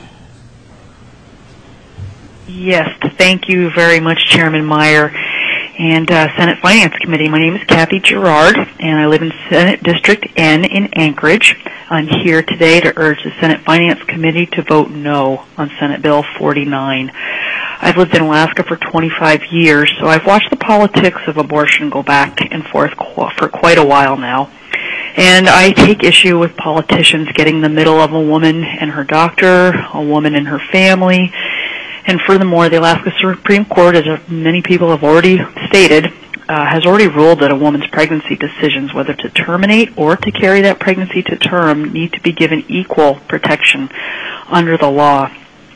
Yes, thank you very much, Chairman Meyer and uh, Senate Finance Committee. My name is Kathy Gerard, and I live in Senate District N in Anchorage. I'm here today to urge the Senate Finance Committee to vote no on Senate Bill forty-nine. I've lived in Alaska for twenty-five years, so I've watched the politics of abortion go back and forth for quite a while now. And I take issue with politicians getting in the middle of a woman and her doctor, a woman and her family. And furthermore, the Alaska Supreme Court, as many people have already stated, uh, has already ruled that a woman's pregnancy decisions, whether to terminate or to carry that pregnancy to term, need to be given equal protection under the law.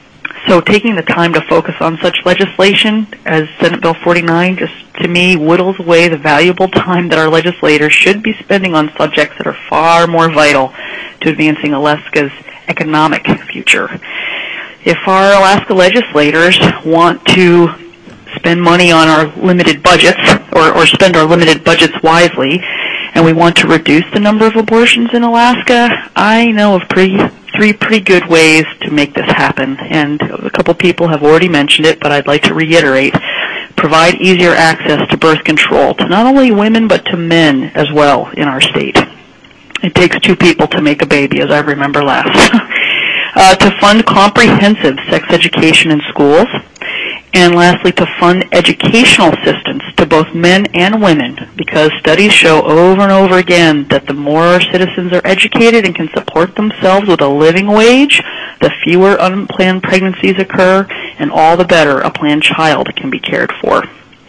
So taking the time to focus on such legislation as Senate Bill forty-nine just, to me, whittles away the valuable time that our legislators should be spending on subjects that are far more vital to advancing Alaska's economic future. If our Alaska legislators want to spend money on our limited budgets, or, or spend our limited budgets wisely, and we want to reduce the number of abortions in Alaska, I know of pretty, three pretty good ways to make this happen. And a couple people have already mentioned it, but I'd like to reiterate. Provide easier access to birth control to not only women, but to men as well in our state. It takes two people to make a baby, as I remember last. Uh, to fund comprehensive sex education in schools, and lastly, to fund educational assistance to both men and women, because studies show over and over again that the more our citizens are educated and can support themselves with a living wage, the fewer unplanned pregnancies occur, and all the better a planned child can be cared for.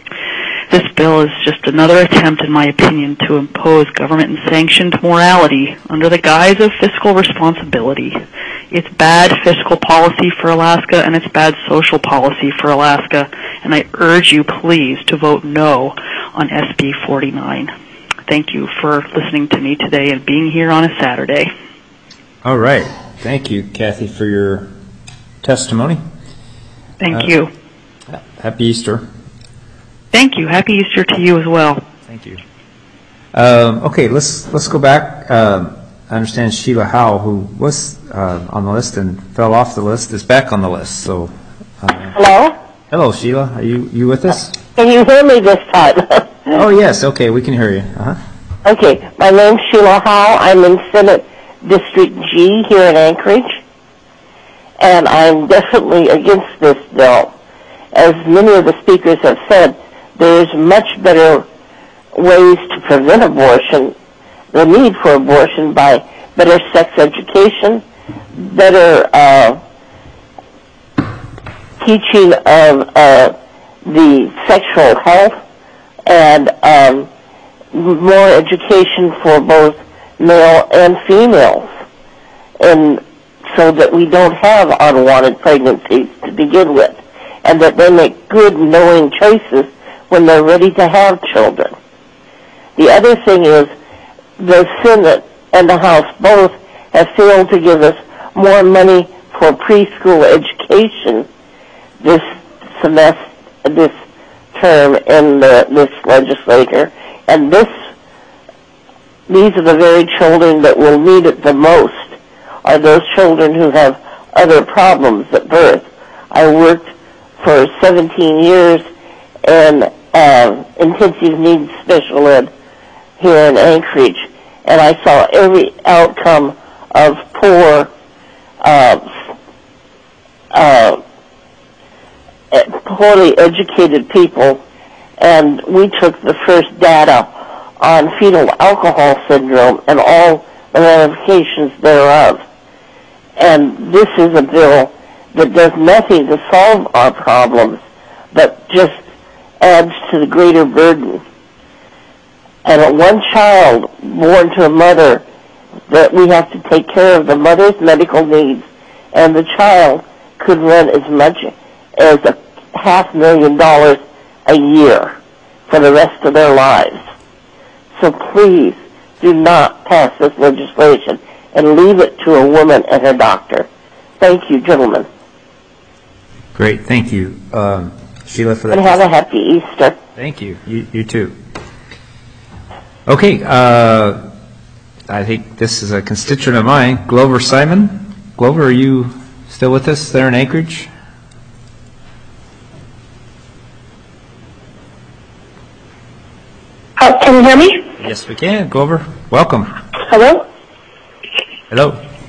This bill is just another attempt, in my opinion, to impose government-sanctioned morality under the guise of fiscal responsibility. It's bad fiscal policy for Alaska, and it's bad social policy for Alaska, and I urge you, please, to vote no on S B forty-nine. Thank you for listening to me today and being here on a Saturday. All right. Thank you, Kathy, for your testimony. Thank uh, you. Happy Easter. Thank you. Happy Easter to you as well. Thank you. Um, okay, let's let's go back. Um, I understand Sheila Howe, who was uh, on the list and fell off the list, is back on the list. So, uh, hello. Hello, Sheila. Are you you with us? Can you hear me this time? Oh yes. Okay, we can hear you. Uh-huh. Okay, my name's Sheila Howe. I'm in Senate District G here in Anchorage, and I'm definitely against this bill. As many of the speakers have said, there's much better ways to prevent abortion, the need for abortion, by better sex education, better uh, teaching of uh, the sexual health and um, more education for both male and females, and so that we don't have unwanted pregnancies to begin with, and that they make good, knowing choices when they're ready to have children. The other thing is the Senate and the House both have failed to give us more money for preschool education this semester, this term in the, this legislature, and this these are the very children that will need it the most, are those children who have other problems at birth. I worked for seventeen years in uh, intensive needs special ed here in Anchorage, and I saw every outcome of poor, uh, uh, poorly educated people, and we took the first data on fetal alcohol syndrome and all the ramifications thereof. And this is a bill that does nothing to solve our problems, but just adds to the greater burden. And one child born to a mother, that we have to take care of the mother's medical needs, and the child could run as much as a half million dollars a year for the rest of their lives. So please do not pass this legislation and leave it to a woman and her doctor. Thank you, gentlemen. Great, thank you, um, Sheila, for that. And have a happy Easter. Thank you. You, you too. Okay, uh, I think this is a constituent of mine, Glover Simon. Glover, are you still with us there in Anchorage? Uh, can you hear me? Yes, we can. Glover, welcome. Hello? Hello.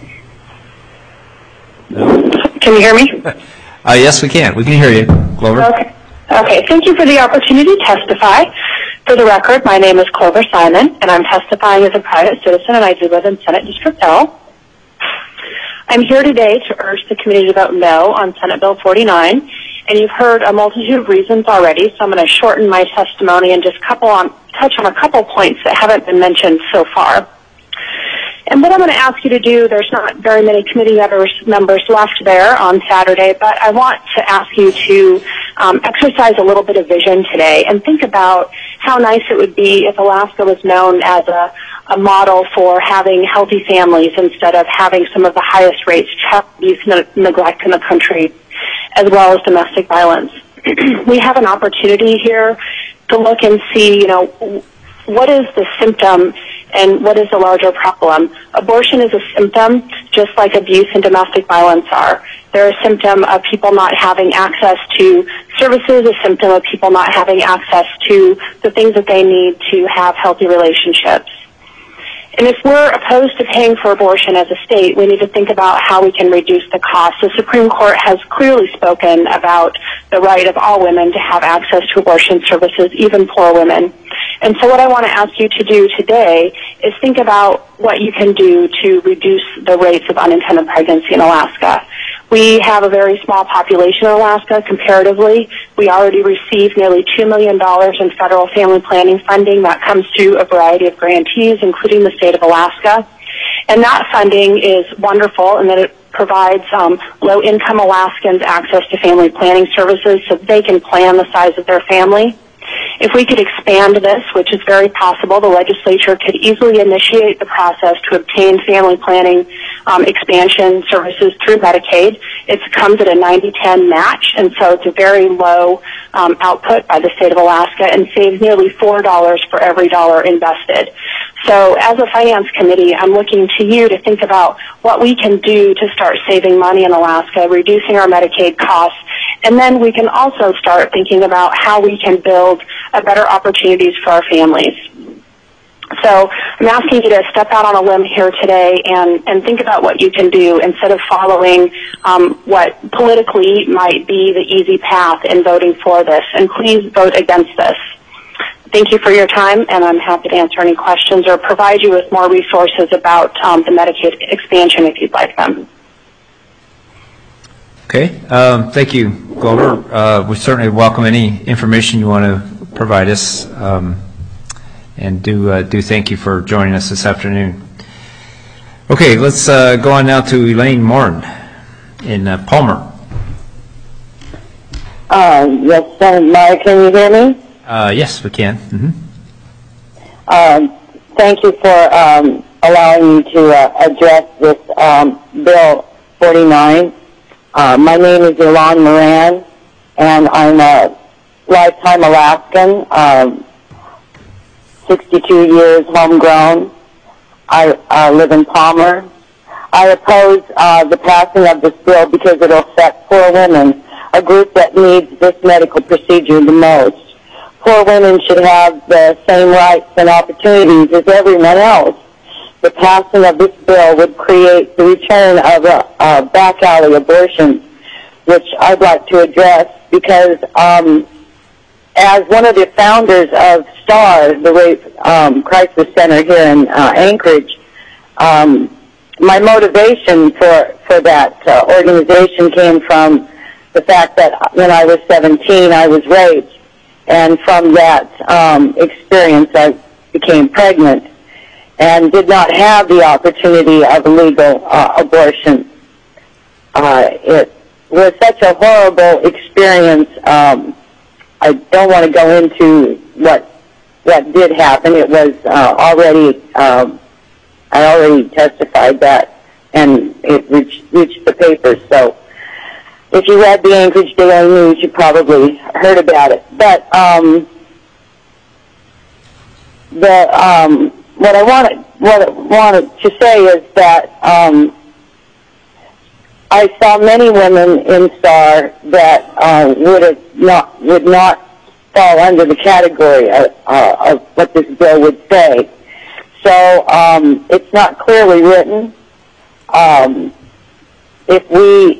Can you hear me? Uh, yes, we can. We can hear you, Glover. Okay. Okay. Thank you for the opportunity to testify. For the record, my name is Clover Simon, and I'm testifying as a private citizen, and I do live in Senate District L. I'm here today to urge the committee to vote no on Senate Bill forty-nine, and you've heard a multitude of reasons already, so I'm going to shorten my testimony and just couple on, touch on a couple points that haven't been mentioned so far. And what I'm going to ask you to do, there's not very many committee members, members left there on Saturday, but I want to ask you to um, exercise a little bit of vision today and think about how nice it would be if Alaska was known as a, a model for having healthy families instead of having some of the highest rates of child abuse and neglect in the country, as well as domestic violence. We have an opportunity here to look and see, you know, what is the symptom and what is the larger problem. Abortion is a symptom, just like abuse and domestic violence are. They're a symptom of people not having access to services, a symptom of people not having access to the things that they need to have healthy relationships. And if we're opposed to paying for abortion as a state, we need to think about how we can reduce the cost. The Supreme Court has clearly spoken about the right of all women to have access to abortion services, even poor women. And so what I want to ask you to do today is think about what you can do to reduce the rates of unintended pregnancy in Alaska. We have a very small population in Alaska comparatively. We already receive nearly two million dollars in federal family planning funding that comes to a variety of grantees, including the state of Alaska. And that funding is wonderful in that it provides um, low-income Alaskans access to family planning services so they can plan the size of their family. If we could expand this, which is very possible, the legislature could easily initiate the process to obtain family planning um, expansion services through Medicaid. It comes at a ninety ten match, and so it's a very low um, output by the state of Alaska and saves nearly four dollars for every dollar invested. So as a finance committee, I'm looking to you to think about what we can do to start saving money in Alaska, reducing our Medicaid costs, and then we can also start thinking about how we can build a better opportunities for our families. So I'm asking you to step out on a limb here today and, and think about what you can do instead of following um, what politically might be the easy path in voting for this. And please vote against this. Thank you for your time, and I'm happy to answer any questions or provide you with more resources about um, the Medicaid expansion if you'd like them. Okay, um, thank you, Glover. Uh, we certainly welcome any information you want to provide us, um, and do uh, do thank you for joining us this afternoon. Okay, let's uh, go on now to Elaine Morin in uh, Palmer. Uh, yes, Senator Meyer, can you hear me? Uh, yes, we can. Mm-hmm. Um, thank you for um, allowing me to uh, address this um, Bill forty-nine. Uh, my name is Ilan Moran, and I'm a lifetime Alaskan, um, sixty-two years homegrown. I uh, live in Palmer. I oppose uh, the passing of this bill because it will affect poor women, a group that needs this medical procedure the most. Poor women should have the same rights and opportunities as everyone else. The passing of this bill would create the return of a, a back alley abortion, which I'd like to address because um, as one of the founders of STAR, the Rape um, Crisis Center here in uh, Anchorage, um, my motivation for, for that uh, organization came from the fact that when I was seventeen, I was raped, and from that um, experience, I became pregnant and did not have the opportunity of legal uh, abortion. Uh, it was such a horrible experience. Um, I don't want to go into what what did happen. It was uh, already, um, I already testified that, and it reached, reached the papers. So if you read the Anchorage Daily News, you probably heard about it. But um, the um, what I wanted what I wanted to say is that um, I saw many women in STAR that uh, would have not would not fall under the category of, uh, of what this bill would say. So um, it's not clearly written. Um, if we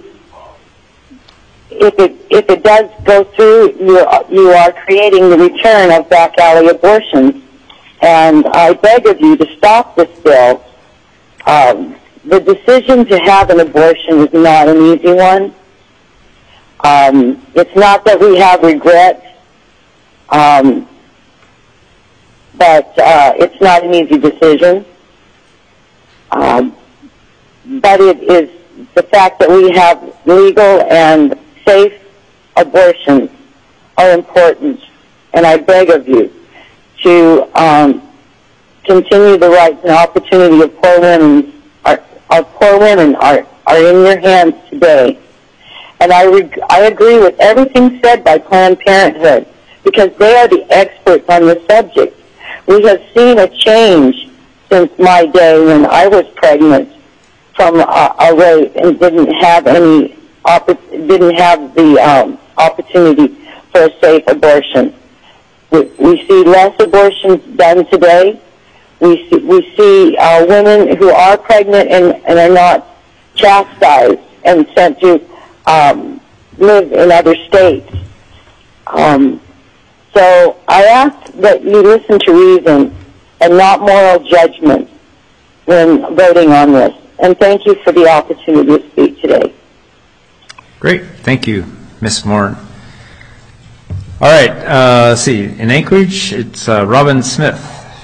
If it if it does go through, you you are creating the return of back alley abortions, and I beg of you to stop this bill. Um, the decision to have an abortion is not an easy one. Um, it's not that we have regrets, um, but uh, it's not an easy decision. Um, but it is the fact that we have legal and safe abortions are important, and I beg of you to um, continue the rights and opportunity of poor women. Our, our poor women are, are in your hands today, and I reg- I agree with everything said by Planned Parenthood because they are the experts on the subject. We have seen a change since my day when I was pregnant from a, a rape and didn't have any didn't have the um, opportunity for a safe abortion. We, we see less abortions done today. We see, we see uh, women who are pregnant and, and are not chastised and sent to um, live in other states. Um, so I ask that you listen to reason and not moral judgment when voting on this. And thank you for the opportunity to speak today. Great. Thank you, Miz Morin. All right. Uh, let's see. In Anchorage, it's uh, Robin Smith.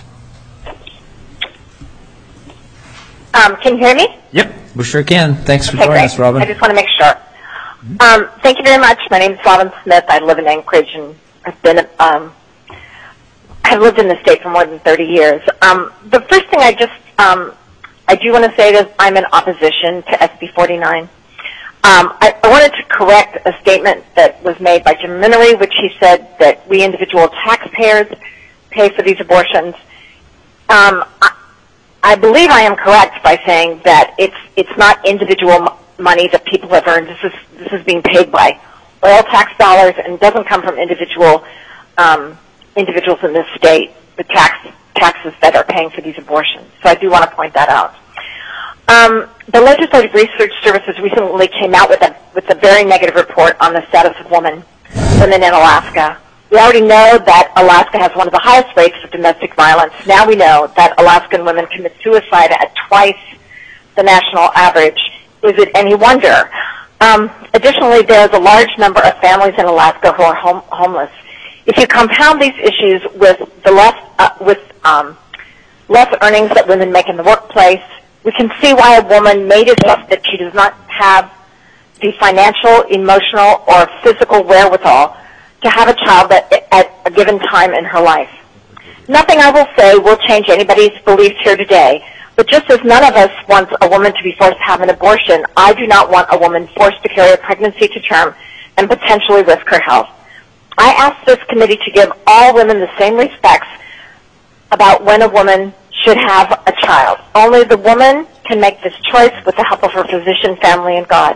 Um, can you hear me? Yep, we sure can. Thanks for okay, joining great. us, Robin. I just want to make sure. Um, thank you very much. My name is Robin Smith. I live in Anchorage, and I've been um, I've lived in the state for more than thirty years. Um, the first thing I just um, I do want to say is I'm in opposition to S B forty-nine. Um, I, I wanted to correct a statement that was made by Jim Minery, which he said that we individual taxpayers pay for these abortions. Um, I, I believe I am correct by saying that it's it's not individual m- money that people have earned. This is this is being paid by oil tax dollars and doesn't come from individual um, individuals in this state. The tax taxes that are paying for these abortions. So I do want to point that out. Um, the Legislative Research Services recently came out with a with a very negative report on the status of women women in Alaska. We already know that Alaska has one of the highest rates of domestic violence. Now we know that Alaskan women commit suicide at twice the national average. Is it any wonder? Um, additionally, there is a large number of families in Alaska who are home, homeless. If you compound these issues with the less uh, with um, less earnings that women make in the workplace, we can see why a woman may decide that she does not have the financial, emotional, or physical wherewithal to have a child at, at a given time in her life. Nothing I will say will change anybody's beliefs here today, but just as none of us wants a woman to be forced to have an abortion, I do not want a woman forced to carry a pregnancy to term and potentially risk her health. I ask this committee to give all women the same respects about when a woman should have a child. Only the woman can make this choice with the help of her physician, family, and God.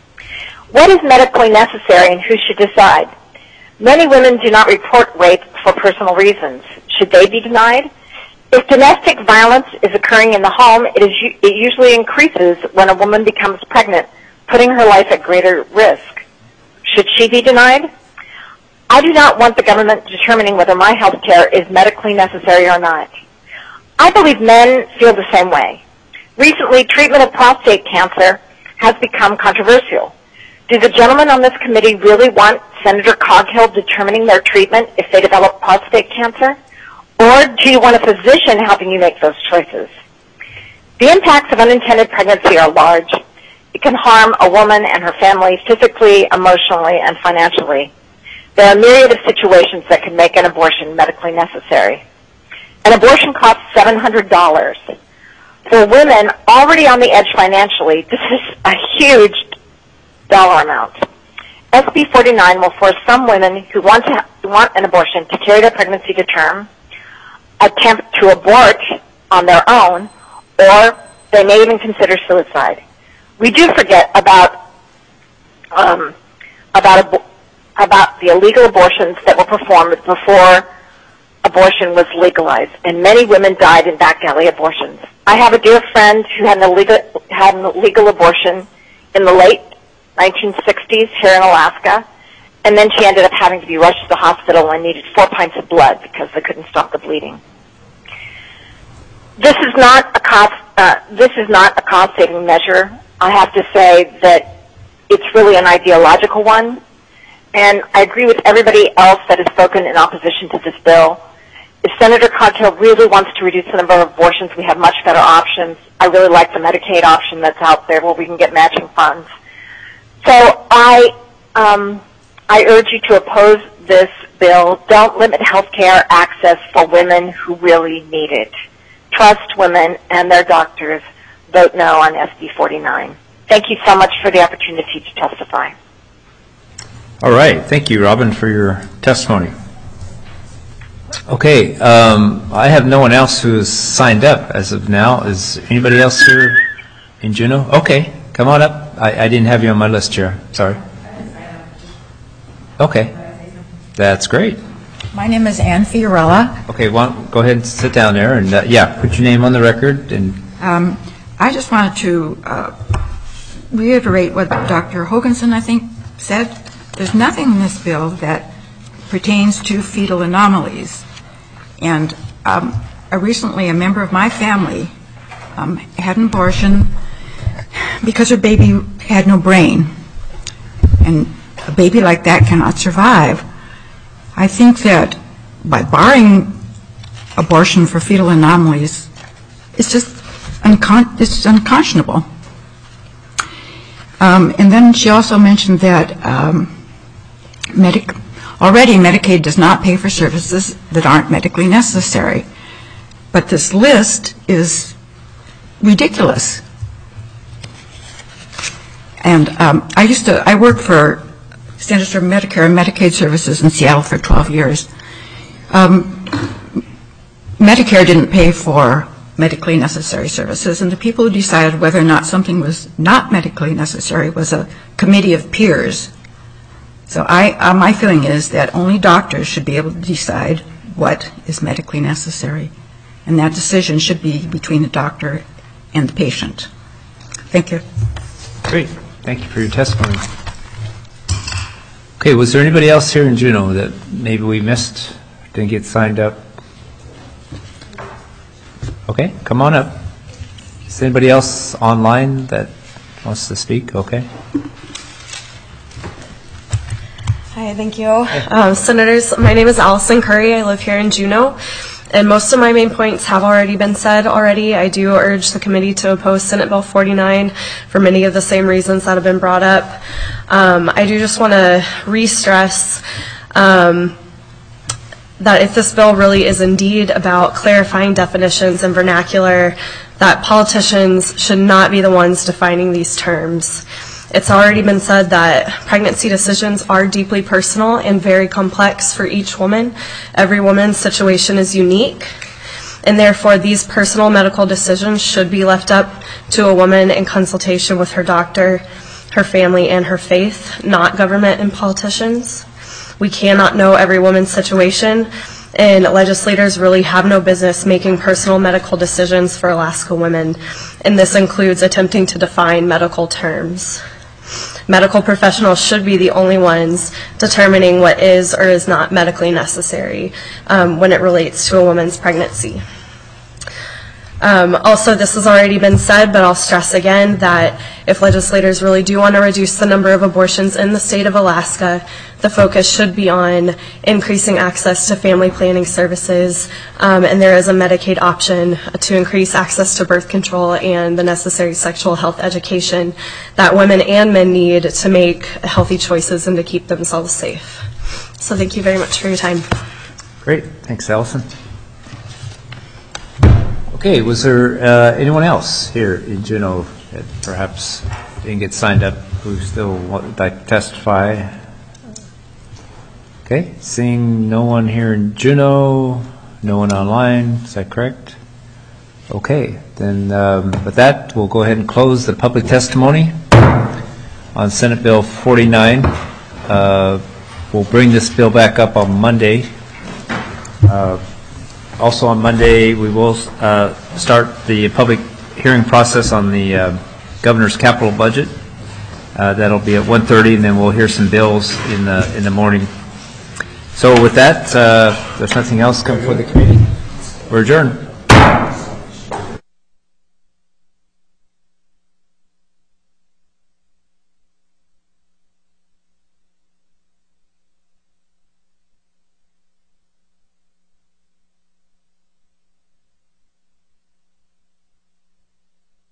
What is medically necessary and who should decide? Many women do not report rape for personal reasons. Should they be denied? If domestic violence is occurring in the home, it, is, it usually increases when a woman becomes pregnant, putting her life at greater risk. Should she be denied? I do not want the government determining whether my health care is medically necessary or not. I believe men feel the same way. Recently, treatment of prostate cancer has become controversial. Do the gentlemen on this committee really want Senator Coghill determining their treatment if they develop prostate cancer? Or do you want a physician helping you make those choices? The impacts of unintended pregnancy are large. It can harm a woman and her family physically, emotionally, and financially. There are a myriad of situations that can make an abortion medically necessary. An abortion costs seven hundred dollars. For women already on the edge financially, this is a huge dollar amount. S B forty-nine will force some women who want to want an abortion to carry their pregnancy to term, attempt to abort on their own, or they may even consider suicide. We do forget about um, about ab- about the illegal abortions that were performed before abortion was legalized, and many women died in back alley abortions. I have a dear friend who had an illegal had an illegal abortion in the late nineteen sixties here in Alaska, and then she ended up having to be rushed to the hospital and needed four pints of blood because they couldn't stop the bleeding. This is not a cost. Uh, this is not a cost-saving measure. I have to say that it's really an ideological one, and I agree with everybody else that has spoken in opposition to this bill. If Senator Coghill really wants to reduce the number of abortions, we have much better options. I really like the Medicaid option that's out there where we can get matching funds. So I, um, I urge you to oppose this bill. Don't limit health care access for women who really need it. Trust women and their doctors. Vote no on S B forty-nine. Thank you so much for the opportunity to testify. All right. Thank you, Robin, for your testimony. Okay. Um, I have no one else who has signed up as of now. Is anybody else here in Juneau? Okay. Come on up. I, I didn't have you on my list, Chair. Sorry. Okay. That's great. My name is Ann Fiorella. Okay. Well, go ahead and sit down there. And, uh, yeah, put your name on the record. And um, I just wanted to uh, reiterate what Doctor Hoganson, I think, said. There's nothing in this bill that pertains to fetal anomalies. And um, recently a member of my family um, had an abortion because her baby had no brain. And a baby like that cannot survive. I think that by barring abortion for fetal anomalies, it's just uncon- it's unconscionable. Um, and then she also mentioned that um, medic- already Medicaid does not pay for services that aren't medically necessary. But this list is ridiculous. And um, I used to, I worked for Centers for Medicare and Medicaid Services in Seattle for twelve years. Um, Medicare didn't pay for medically necessary services, and the people who decided whether or not something was not medically necessary was a committee of peers. So I, uh, my feeling is that only doctors should be able to decide what is medically necessary, and that decision should be between the doctor and the patient. Thank you. Great. Thank you for your testimony. Okay, was there anybody else here in Juneau that maybe we missed, didn't get signed up? Okay, come on up. Is anybody else online that wants to speak? Okay. Hi, thank you. Um, Senators, my name is Allison Curry. I live here in Juneau, and most of my main points have already been said already. I do urge the committee to oppose Senate Bill forty-nine for many of the same reasons that have been brought up. Um, I do just want to re-stress um, that if this bill really is indeed about clarifying definitions and vernacular, that politicians should not be the ones defining these terms. It's already been said that pregnancy decisions are deeply personal and very complex for each woman. Every woman's situation is unique, and therefore these personal medical decisions should be left up to a woman in consultation with her doctor, her family, and her faith, not government and politicians. We cannot know every woman's situation, and legislators really have no business making personal medical decisions for Alaska women, and this includes attempting to define medical terms. Medical professionals should be the only ones determining what is or is not medically necessary um, when it relates to a woman's pregnancy. Um, also, this has already been said, but I'll stress again that if legislators really do want to reduce the number of abortions in the state of Alaska, the focus should be on increasing access to family planning services, um, and there is a Medicaid option to increase access to birth control and the necessary sexual health education that women and men need to make healthy choices and to keep themselves safe. So thank you very much for your time. Great. Thanks, Allison. Okay, was there uh, anyone else here in Juneau that perhaps didn't get signed up who still would like to testify? Okay, seeing no one here in Juneau, no one online, is that correct? Okay, then um, with that, we'll go ahead and close the public testimony on Senate Bill forty-nine. Uh, we'll bring this bill back up on Monday. Uh, Also on Monday, we will uh, start the public hearing process on the uh, governor's capital budget. Uh, that'll be at one thirty, and then we'll hear some bills in the in the morning. So with that, uh, there's nothing else come before the committee. We're adjourned.